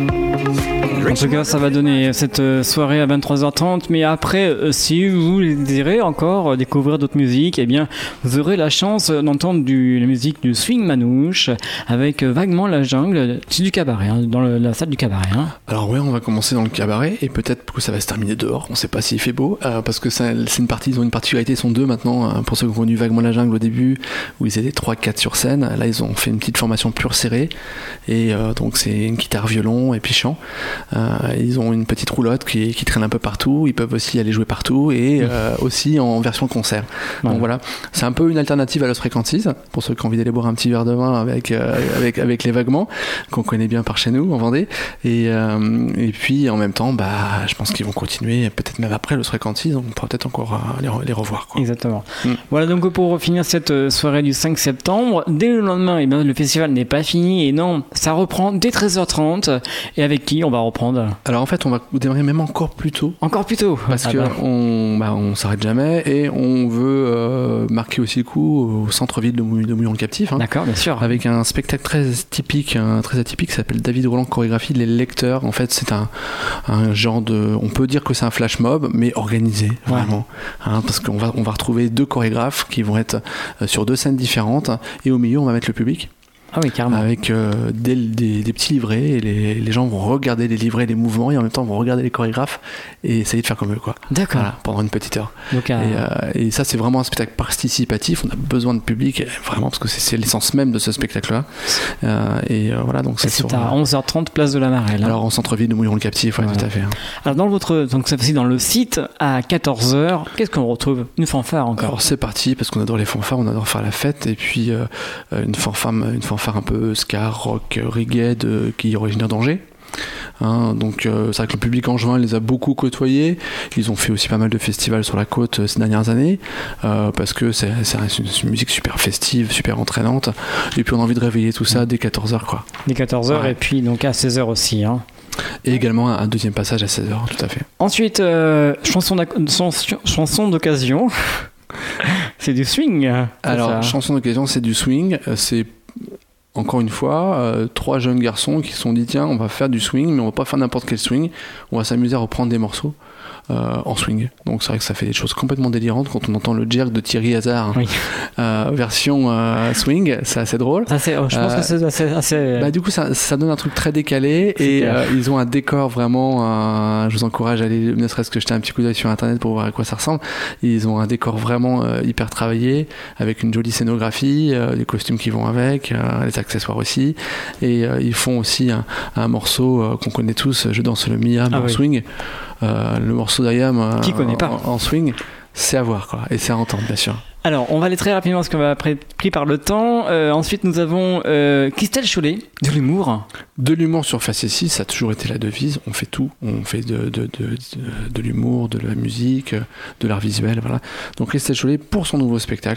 En tout cas, ça va donner cette soirée à 23h30. Mais après, si vous désirez encore découvrir d'autres musiques, eh bien, vous aurez la chance d'entendre la musique du swing manouche avec vaguement la jungle. C'est du cabaret, dans la salle du cabaret. Hein. Alors oui, on va commencer dans le cabaret et peut-être que ça va se terminer dehors. On ne sait pas s'il fait beau parce que c'est une partie. Ils ont une particularité, ils sont 2 maintenant. Pour ceux qui ont connu vaguement la jungle au début, où ils étaient 3-4 sur scène. Là, ils ont fait une petite formation pure serrée et donc c'est une guitare, violon et puis chant. Ils ont une petite roulotte qui traîne un peu partout. Ils peuvent aussi aller jouer partout et aussi en version concert. Ouais. Donc voilà, c'est un peu une alternative à Lost Frequencies pour ceux qui ont envie d'aller boire un petit verre de vin avec les Vaguements qu'on connaît bien par chez nous en Vendée. Et puis en même temps, je pense qu'ils vont continuer peut-être même après Lost Frequencies. On pourra peut-être encore les revoir. Quoi. Exactement. Voilà donc pour finir cette soirée du 5 septembre. Dès le lendemain, le festival n'est pas fini et non, ça reprend dès 13h30. Et avec qui on va reprendre? Alors en fait, on va démarrer même encore plus tôt. Encore plus tôt. Parce que on s'arrête jamais et on veut marquer aussi le coup au centre-ville de Mouillon-le-Captif. Hein, d'accord, bien sûr. Avec un spectacle très atypique qui s'appelle David Roland chorégraphie Les Lecteurs. En fait, c'est un genre de, on peut dire que c'est un flash mob, mais organisé vraiment. Hein, parce qu'on va retrouver 2 chorégraphes qui vont être sur 2 scènes différentes et au milieu on va mettre le public. Ah oui, carrément. Avec des petits livrets et les gens vont regarder les livrets, les mouvements et en même temps vont regarder les chorégraphes et essayer de faire comme eux quoi. D'accord. Voilà, pendant une petite heure. Donc, et ça c'est vraiment un spectacle participatif. On a besoin de public vraiment parce que c'est l'essence même de ce spectacle là. Voilà donc c'est à 11h30 place de la Marelle. Alors en centre-ville de Mouillon-le-Captif, tout à fait. Hein. Alors donc cette fois-ci dans le site à 14h, qu'est-ce qu'on retrouve? Une fanfare encore. Alors c'est parti parce qu'on adore les fanfares, on adore faire la fête et puis une fanfare un peu ska, rock, reggae qui est originaire d'Angers. Hein, donc c'est vrai que le public angevin les a beaucoup côtoyés. Ils ont fait aussi pas mal de festivals sur la côte ces dernières années parce que c'est une musique super festive, super entraînante. Et puis on a envie de réveiller tout ça dès 14h quoi. Dès 14h et puis donc à 16h aussi. Hein. Et également un deuxième passage à 16h, tout à fait. Ensuite, chanson d'occasion. C'est du swing. Alors chanson d'occasion, c'est du swing. C'est encore une fois, 3 jeunes garçons qui se sont dit tiens, on va faire du swing, mais on va pas faire n'importe quel swing. On va s'amuser à reprendre des morceaux en swing. Donc c'est vrai que ça fait des choses complètement délirantes quand on entend le jerk de Thierry Hazard version swing. C'est assez drôle. Je pense que c'est assez... du coup, ça donne un truc très décalé et ils ont un décor vraiment. Je vous encourage à aller, ne serait-ce que jeter un petit coup d'œil sur internet pour voir à quoi ça ressemble. Ils ont un décor vraiment hyper travaillé avec une jolie scénographie, les costumes qui vont avec, les accessoires aussi. Et ils font aussi un morceau qu'on connaît tous, Je danse le Mia en swing. Le morceau d'Ayam qui connaît pas en swing, c'est à voir quoi, et c'est à entendre bien sûr. Alors on va aller très rapidement parce qu'on va pris par le temps. Ensuite nous avons Christelle Chollet, de l'humour sur Facétie, ça a toujours été la devise. On fait tout, on fait de l'humour, de la musique, de l'art visuel, voilà. Donc Christelle Chollet pour son nouveau spectacle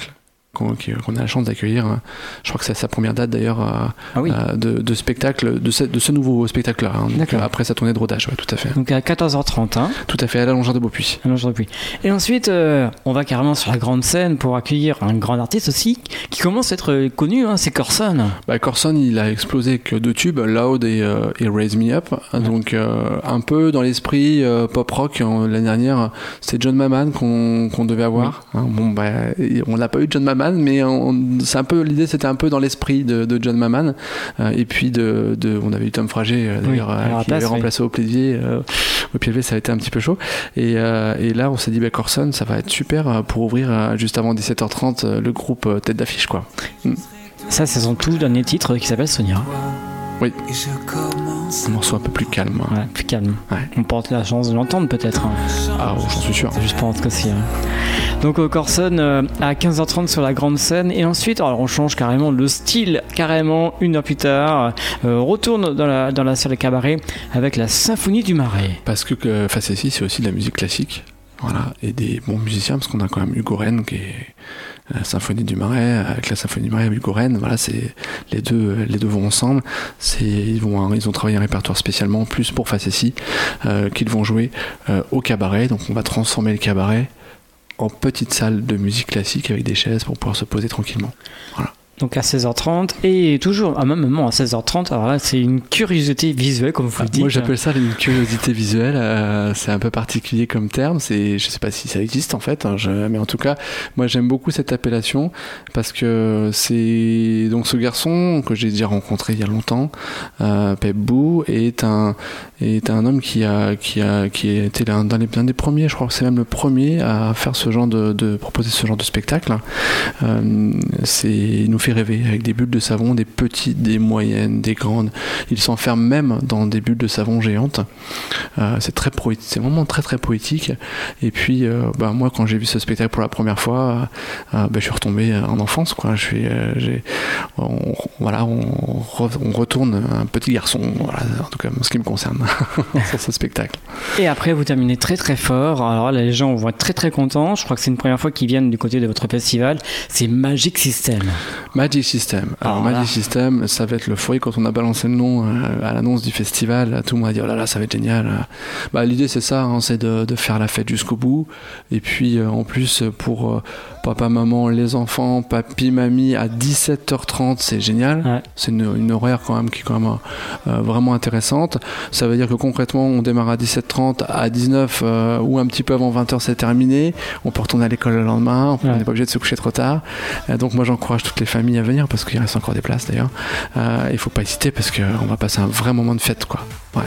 qu'on a la chance d'accueillir. Je crois que c'est sa première date d'ailleurs de spectacle, de ce nouveau spectacle-là. Donc, après sa tournée de rodage, ouais, tout à fait. Donc à 14h30. Tout à fait, à la Longère de Beaupuy. Et ensuite, on va carrément sur la grande scène pour accueillir un grand artiste aussi qui commence à être connu, c'est Corson. Corson, il a explosé avec 2 tubes, Loud et Raise Me Up. Donc un peu dans l'esprit pop-rock. L'année dernière, c'était John Maman qu'on devait avoir. On n'a pas eu John Maman, mais c'est un peu l'idée, c'était un peu dans l'esprit de John Maman. Et puis on avait eu Tom Frager d'ailleurs qui avait remplacé au Pied levé, ça a été un petit peu chaud. Et là, on s'est dit Corson, ça va être super pour ouvrir juste avant 17h30 le groupe tête d'affiche, quoi. Ça, c'est son tout dernier titre qui s'appelle Sonia. Oui. Un morceau un peu plus calme. Ouais, plus calme. Ouais. On porte la chance de l'entendre peut-être. Ah, j'en suis sûr. Je pense que si. Donc Corson à 15h30 sur la grande scène, et ensuite, alors on change carrément le style, carrément 1 heure plus tard, retourne dans la salle de cabaret avec la Symphonie du Marais. Parce que Face ici, c'est aussi de la musique classique. Voilà, et des bons musiciens, parce qu'on a quand même Hugo Rennes qui est la Symphonie du Marais, avec la Symphonie du Marais et Hugo Rennes, voilà, c'est les deux vont ensemble. Ils ont travaillé un répertoire spécialement plus pour Face ici qu'ils vont jouer au cabaret. Donc on va transformer le cabaret en petite salle de musique classique avec des chaises pour pouvoir se poser tranquillement. Voilà. Donc à 16h30, et toujours à même moment à 16h30, alors là c'est une curiosité visuelle comme vous le dites. Moi j'appelle ça une curiosité visuelle, c'est un peu particulier comme terme, je sais pas si ça existe en fait, mais en tout cas moi j'aime beaucoup cette appellation parce que c'est donc ce garçon que j'ai déjà rencontré il y a longtemps, Pep Bou, est un homme qui a été l'un des premiers, je crois que c'est même le premier à faire ce genre de proposer ce genre de spectacle. Il nous fait rêver avec des bulles de savon, des petites, des moyennes, des grandes. Il s'enferme même dans des bulles de savon géantes. C'est très poétique, c'est vraiment très très poétique. Et puis moi quand j'ai vu ce spectacle pour la première fois, je suis retombé en enfance, quoi. On retourne un petit garçon, voilà, en tout cas ce qui me concerne sur ce spectacle. Et après vous terminez très très fort. Alors là les gens vont être très très contents. Je crois que c'est une première fois qu'ils viennent du côté de votre festival. C'est Magic System. Magic System. Alors Magic System, ça va être le foyer. Quand on a balancé le nom à l'annonce du festival, tout le monde a dit oh là là, ça va être génial. L'idée c'est ça, c'est de faire la fête jusqu'au bout. Et puis en plus pour papa, maman, les enfants, papy, mamie, à 17h30, c'est génial. Ouais. C'est une horaire quand même qui est quand même vraiment intéressante. Ça veut dire que concrètement, on démarre à 17h30, à 19 ou un petit peu avant 20h, c'est terminé. On peut retourner à l'école le lendemain. On n'est pas obligé de se coucher trop tard. Donc moi, j'encourage toutes les familles à venir parce qu'il reste encore des places d'ailleurs. Il faut pas hésiter parce qu'on va passer un vrai moment de fête, quoi. Ouais.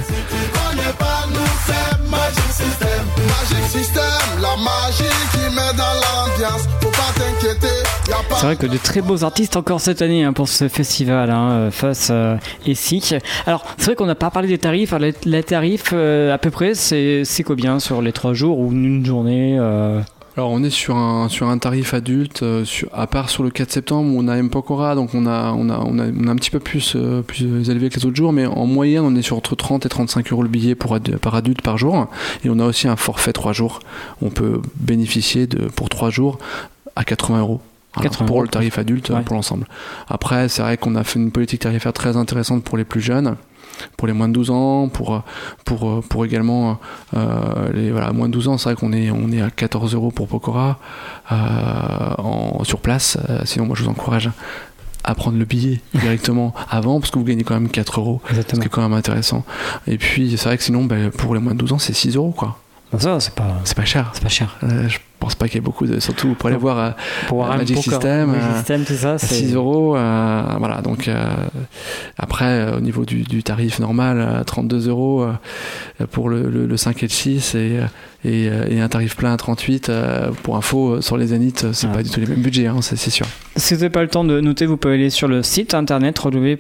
La magie qui met dans l'ambiance, faut pas t'inquiéter. C'est vrai que de très beaux artistes encore cette année pour ce festival Face ici. Alors c'est vrai qu'on n'a pas parlé des tarifs. Alors, les tarifs à peu près c'est combien sur les 3 jours ou une journée Alors on est sur un tarif adulte, à part sur le 4 septembre où on a Mpokora, donc on a un petit peu plus élevé que les autres jours, mais en moyenne on est sur entre 30 et 35 euros le billet par adulte par jour, et on a aussi un forfait 3 jours. On peut bénéficier pour 3 jours à 80 euros. Voilà, pour le tarif adulte, pour l'ensemble. Après, c'est vrai qu'on a fait une politique tarifaire très intéressante pour les plus jeunes, pour les moins de 12 ans, pour également les moins de 12 ans. C'est vrai qu'on est à 14 euros pour Pokora sur place. Sinon, moi, je vous encourage à prendre le billet directement avant, parce que vous gagnez quand même 4 euros, ce qui est quand même intéressant. Et puis, c'est vrai que sinon, pour les moins de 12 ans, c'est 6 euros, quoi. Ça, c'est pas cher. C'est pas cher. Je pense pas qu'il y ait beaucoup surtout pour aller voir Magic System, tout ça, c'est 6 euros. Voilà, donc après, au niveau du tarif normal, 32 euros pour le 5 et le 6, et un tarif plein à 38. Pour info, sur les Zéniths, c'est pas du tout les mêmes budgets, c'est sûr. Si vous n'avez pas le temps de noter, vous pouvez aller sur le site internet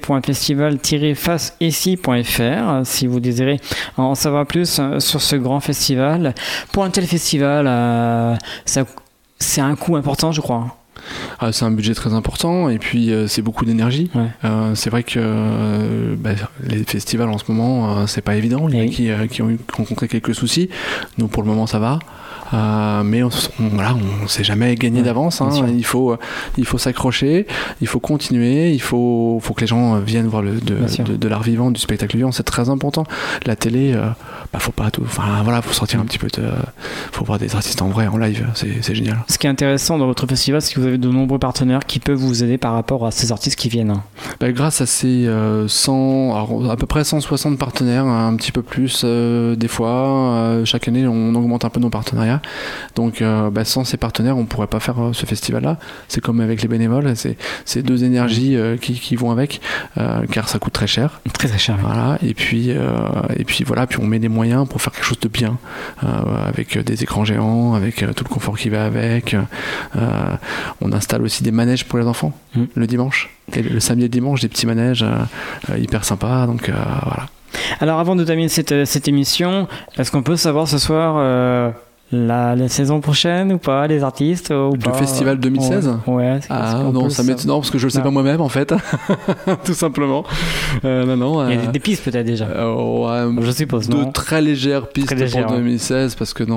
www.festival-faceici.fr si vous désirez en savoir plus sur ce grand festival. Pour un tel festival, c'est un coût important, je crois. C'est un budget très important, et puis c'est beaucoup d'énergie. C'est vrai que les festivals en ce moment, c'est pas évident. Il y en a qui ont rencontré quelques soucis. Nous, pour le moment, ça va. mais on sait jamais gagner d'avance. Hein. Il faut s'accrocher, il faut continuer, il faut que les gens viennent voir de l'art vivant, du spectacle vivant. C'est très important. La télé, faut pas tout. Enfin voilà, faut sortir un petit peu faut voir des artistes en vrai, en live. C'est génial. Ce qui est intéressant dans votre festival, c'est que vous avez de nombreux partenaires qui peuvent vous aider par rapport à ces artistes qui viennent. Grâce à ces à peu près 160 partenaires, un petit peu plus des fois. Chaque année, on augmente un peu nos partenariats. Donc, sans ces partenaires, on pourrait pas faire ce festival-là. C'est comme avec les bénévoles, c'est deux énergies qui vont avec, car ça coûte très cher. Très très cher. Voilà. Et puis voilà, puis on met des moyens pour faire quelque chose de bien, avec des écrans géants, avec tout le confort qui va avec. On installe aussi des manèges pour les enfants le dimanche. Et le samedi et le dimanche, des petits manèges hyper sympas. Donc voilà. Alors avant de terminer cette émission, est-ce qu'on peut savoir ce soir la saison prochaine ou pas, les artistes ou pas, festival 2016 ouais non, ça m'étonne parce que je le sais pas moi-même en fait. Tout simplement. Non, il y a des pistes peut-être déjà. Je suppose. De très légères pistes pour 2016 parce que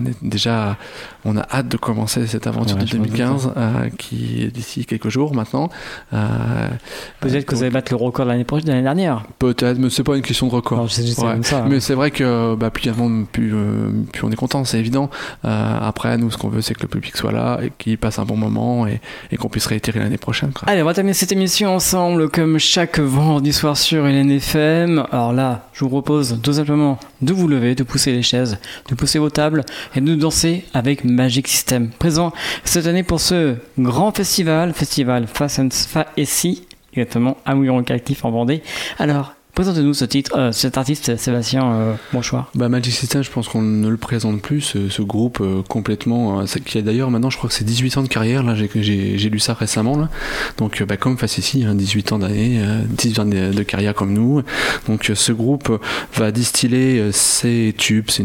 on a hâte de commencer cette aventure de 2015 qui est d'ici quelques jours maintenant. Peut-être que vous allez battre le record de l'année dernière. Peut-être, mais c'est pas une question de record. Non, c'est juste comme ça. Mais c'est vrai que plus on est content, c'est évident. Après, nous, ce qu'on veut, c'est que le public soit là et qu'il passe un bon moment et qu'on puisse réitérer l'année prochaine. Allez, on va terminer cette émission ensemble comme chaque vendredi soir sur LNFM. Alors là, je vous propose tout simplement de vous lever, de pousser les chaises, de pousser vos tables et de danser avec Magic System. Présent cette année pour ce grand festival Fast and Fa-Essi, exactement à Mouilleron-le-Collectif en Vendée. Alors, présentez-nous cet artiste, Sébastien Bonchoir. Magic System, je pense qu'on ne le présente plus, ce groupe complètement, qui a d'ailleurs maintenant, je crois que c'est 18 ans de carrière, là j'ai lu ça récemment, là. Donc comme Fa-Essi, 18 ans d'année, 18 ans de carrière comme nous. Donc ce groupe va distiller ses tubes, c'est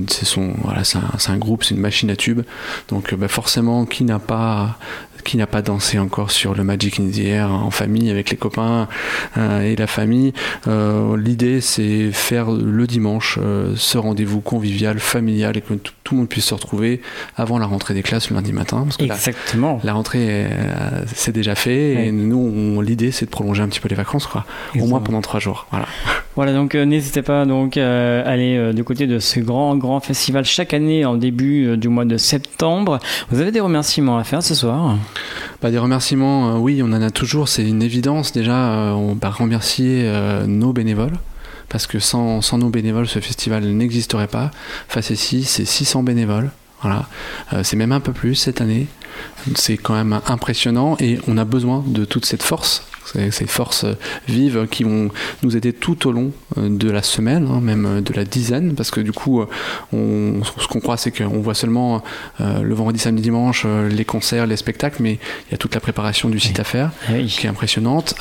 un groupe, c'est une machine à tubes. Donc forcément, qui n'a pas dansé encore sur le Magic in the Air en famille avec les copains et la famille. L'idée, c'est faire le dimanche ce rendez-vous convivial, familial et que tout le monde puisse se retrouver avant la rentrée des classes le lundi matin. Parce que exactement. La rentrée, c'est déjà fait et nous, l'idée, c'est de prolonger un petit peu les vacances, quoi. Au moins pendant 3 jours. Voilà, donc n'hésitez pas à aller du côté de ce grand festival chaque année en début du mois de septembre. Vous avez des remerciements à faire ce soir ? Des remerciements, oui, on en a toujours, c'est une évidence. Déjà, on va remercier nos bénévoles. Parce que sans nos bénévoles, ce festival n'existerait pas. Fa-Essi, c'est 600 bénévoles. Voilà. C'est même un peu plus cette année. C'est quand même impressionnant et on a besoin de toute cette force. Ces forces vives qui vont nous aider tout au long de la semaine, même de la dizaine, parce que du coup, ce qu'on croit, c'est qu'on voit seulement le vendredi, samedi, dimanche, les concerts, les spectacles, mais il y a toute la préparation du site à faire, qui est impressionnante.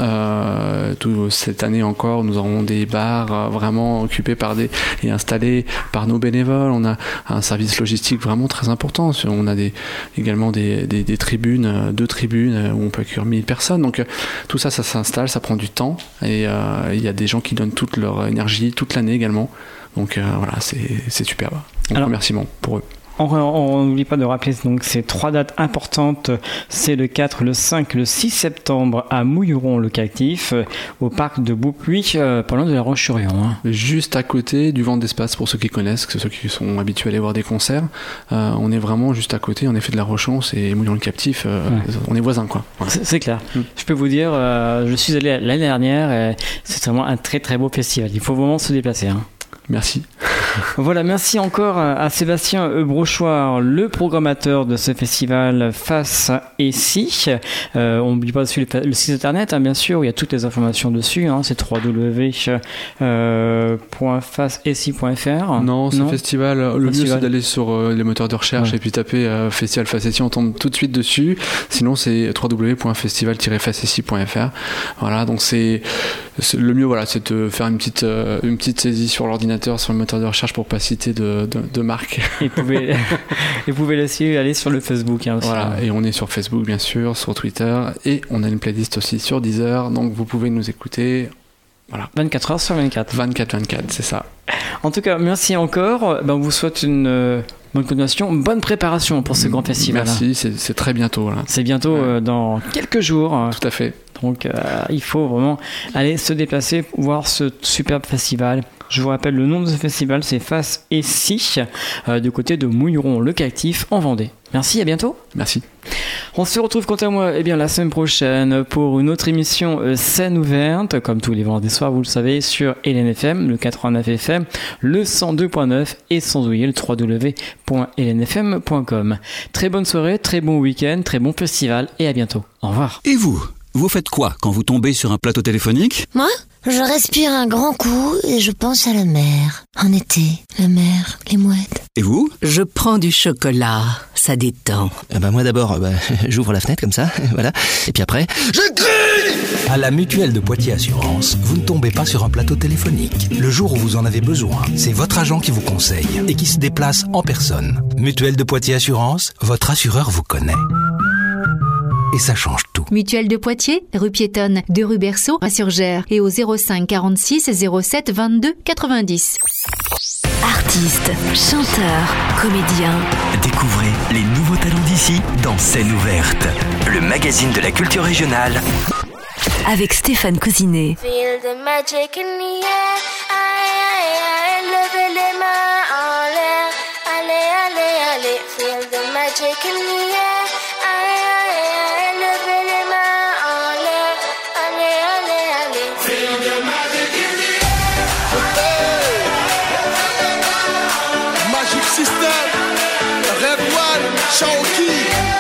Cette année encore, nous aurons des bars vraiment occupés et installés par nos bénévoles. On a un service logistique vraiment très important. On a également des tribunes, 2 tribunes où on peut accueillir 1000 personnes. Donc tout ça s'installe, ça prend du temps et il y a des gens qui donnent toute leur énergie toute l'année également. Donc voilà, c'est superbe. Donc remerciements pour eux. On n'oublie pas de rappeler donc ces 3 dates importantes, c'est le 4, le 5, le 6 septembre à Mouilleron-le-Collectif, au parc de Beaupuy, pas loin de la Roche-sur-Yon. Juste à côté du Vent d'Espace, pour ceux qui connaissent, ceux qui sont habitués à aller voir des concerts. On est vraiment juste à côté, en effet, de la Roche-sur-Yon, c'est Mouilleron-le-Collectif, on est voisins, quoi. Voilà. C'est clair. Je peux vous dire, je suis allé l'année dernière, et c'est vraiment un très très beau festival. Il faut vraiment se déplacer. Merci. Voilà, merci encore à Sébastien Brochoir, le programmateur de ce festival Fa-Essi. On n'oublie pas dessus le site internet, bien sûr, où il y a toutes les informations dessus. C'est www.fasessi.fr. Non, ce festival, le mieux c'est d'aller sur les moteurs de recherche et puis taper Festival Fa-Essi, on tombe tout de suite dessus. Sinon, c'est www.festival-fasessi.fr. Voilà, donc c'est le mieux, c'est de faire une petite saisie sur l'ordinateur, sur le moteur de recherche pour pas citer de marque. Et vous pouvez aussi aller sur le Facebook. Aussi. Voilà, et on est sur Facebook bien sûr, sur Twitter et on a une playlist aussi sur Deezer, donc vous pouvez nous écouter. Voilà. 24 heures sur 24. 24/24, c'est ça. En tout cas, merci encore. On vous souhaite une bonne continuation, bonne préparation pour ce grand festival. Merci, c'est très bientôt. Là. C'est bientôt dans quelques jours. Tout à fait. Donc il faut vraiment aller se déplacer pour voir ce superbe festival. Je vous rappelle le nom de ce festival, c'est Face et Si, du côté de Mouilleron, le Cactif, en Vendée. Merci, à bientôt. Merci. On se retrouve quant à moi la semaine prochaine pour une autre émission Scène ouverte, comme tous les vendredis soirs, vous le savez, sur LNFM, le 89 FM, le 102.9 et sans oublier le www.lnfm.com. Très bonne soirée, très bon week-end, très bon festival et à bientôt. Au revoir. Et vous faites quoi quand vous tombez sur un plateau téléphonique? Moi, je respire un grand coup et je pense à la mer. En été, la mer, les mouettes. Et vous? Je prends du chocolat, ça détend. Moi d'abord, j'ouvre la fenêtre comme ça, voilà. Et puis après, je crie! À la Mutuelle de Poitiers Assurance, vous ne tombez pas sur un plateau téléphonique. Le jour où vous en avez besoin, c'est votre agent qui vous conseille et qui se déplace en personne. Mutuelle de Poitiers Assurance, votre assureur vous connaît. Et ça change tout. Mutuelle de Poitiers, rue piétonne de rue Berceau à Surgères et au 05 46 07 22 90. Artistes, chanteurs, comédiens. Découvrez les nouveaux talents d'ici dans Scène ouverte, le magazine de la culture régionale. Avec Stéphane Cousinet. Feel the magic in the air. Aïe, aïe, aïe, levez les mains en l'air. Allez, allez, allez. Feel the magic in the air. Aïe, aïe, aïe, levez les mains en l'air. Allez, allez, allez. Feel the magic in the air. Magic System, Red One, Shaoki.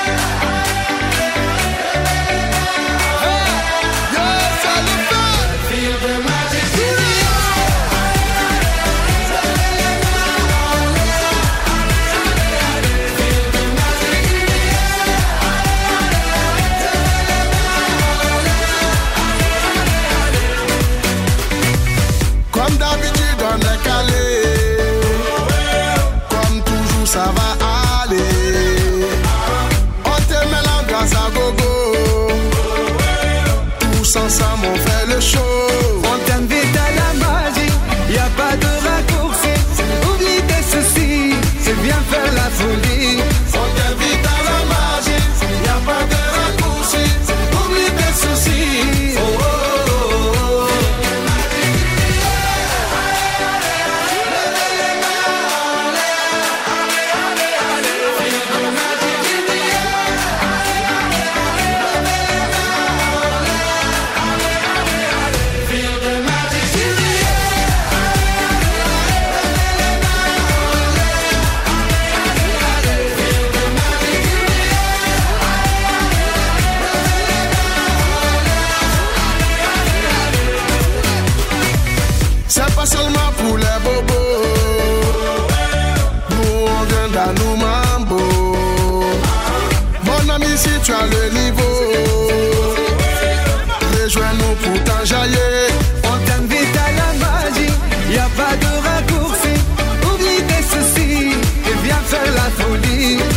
Comme d'habitude on est calé. Comme toujours ça va aller. On te met l'ambiance à gogo. Tous ensemble on fait le show. On t'invite à la magie, y a pas de raccourci. Oublie tes soucis, c'est bien faire la folie. On t'invite à la magie, y a pas de raccourci. Oublie tes soucis. Oh, oh, oh, oh. C'est pas seulement pour les bobos. Nous on vient dans nos mambo. Mon ami, si tu as le niveau, rejoins-nous pour t'enjailler.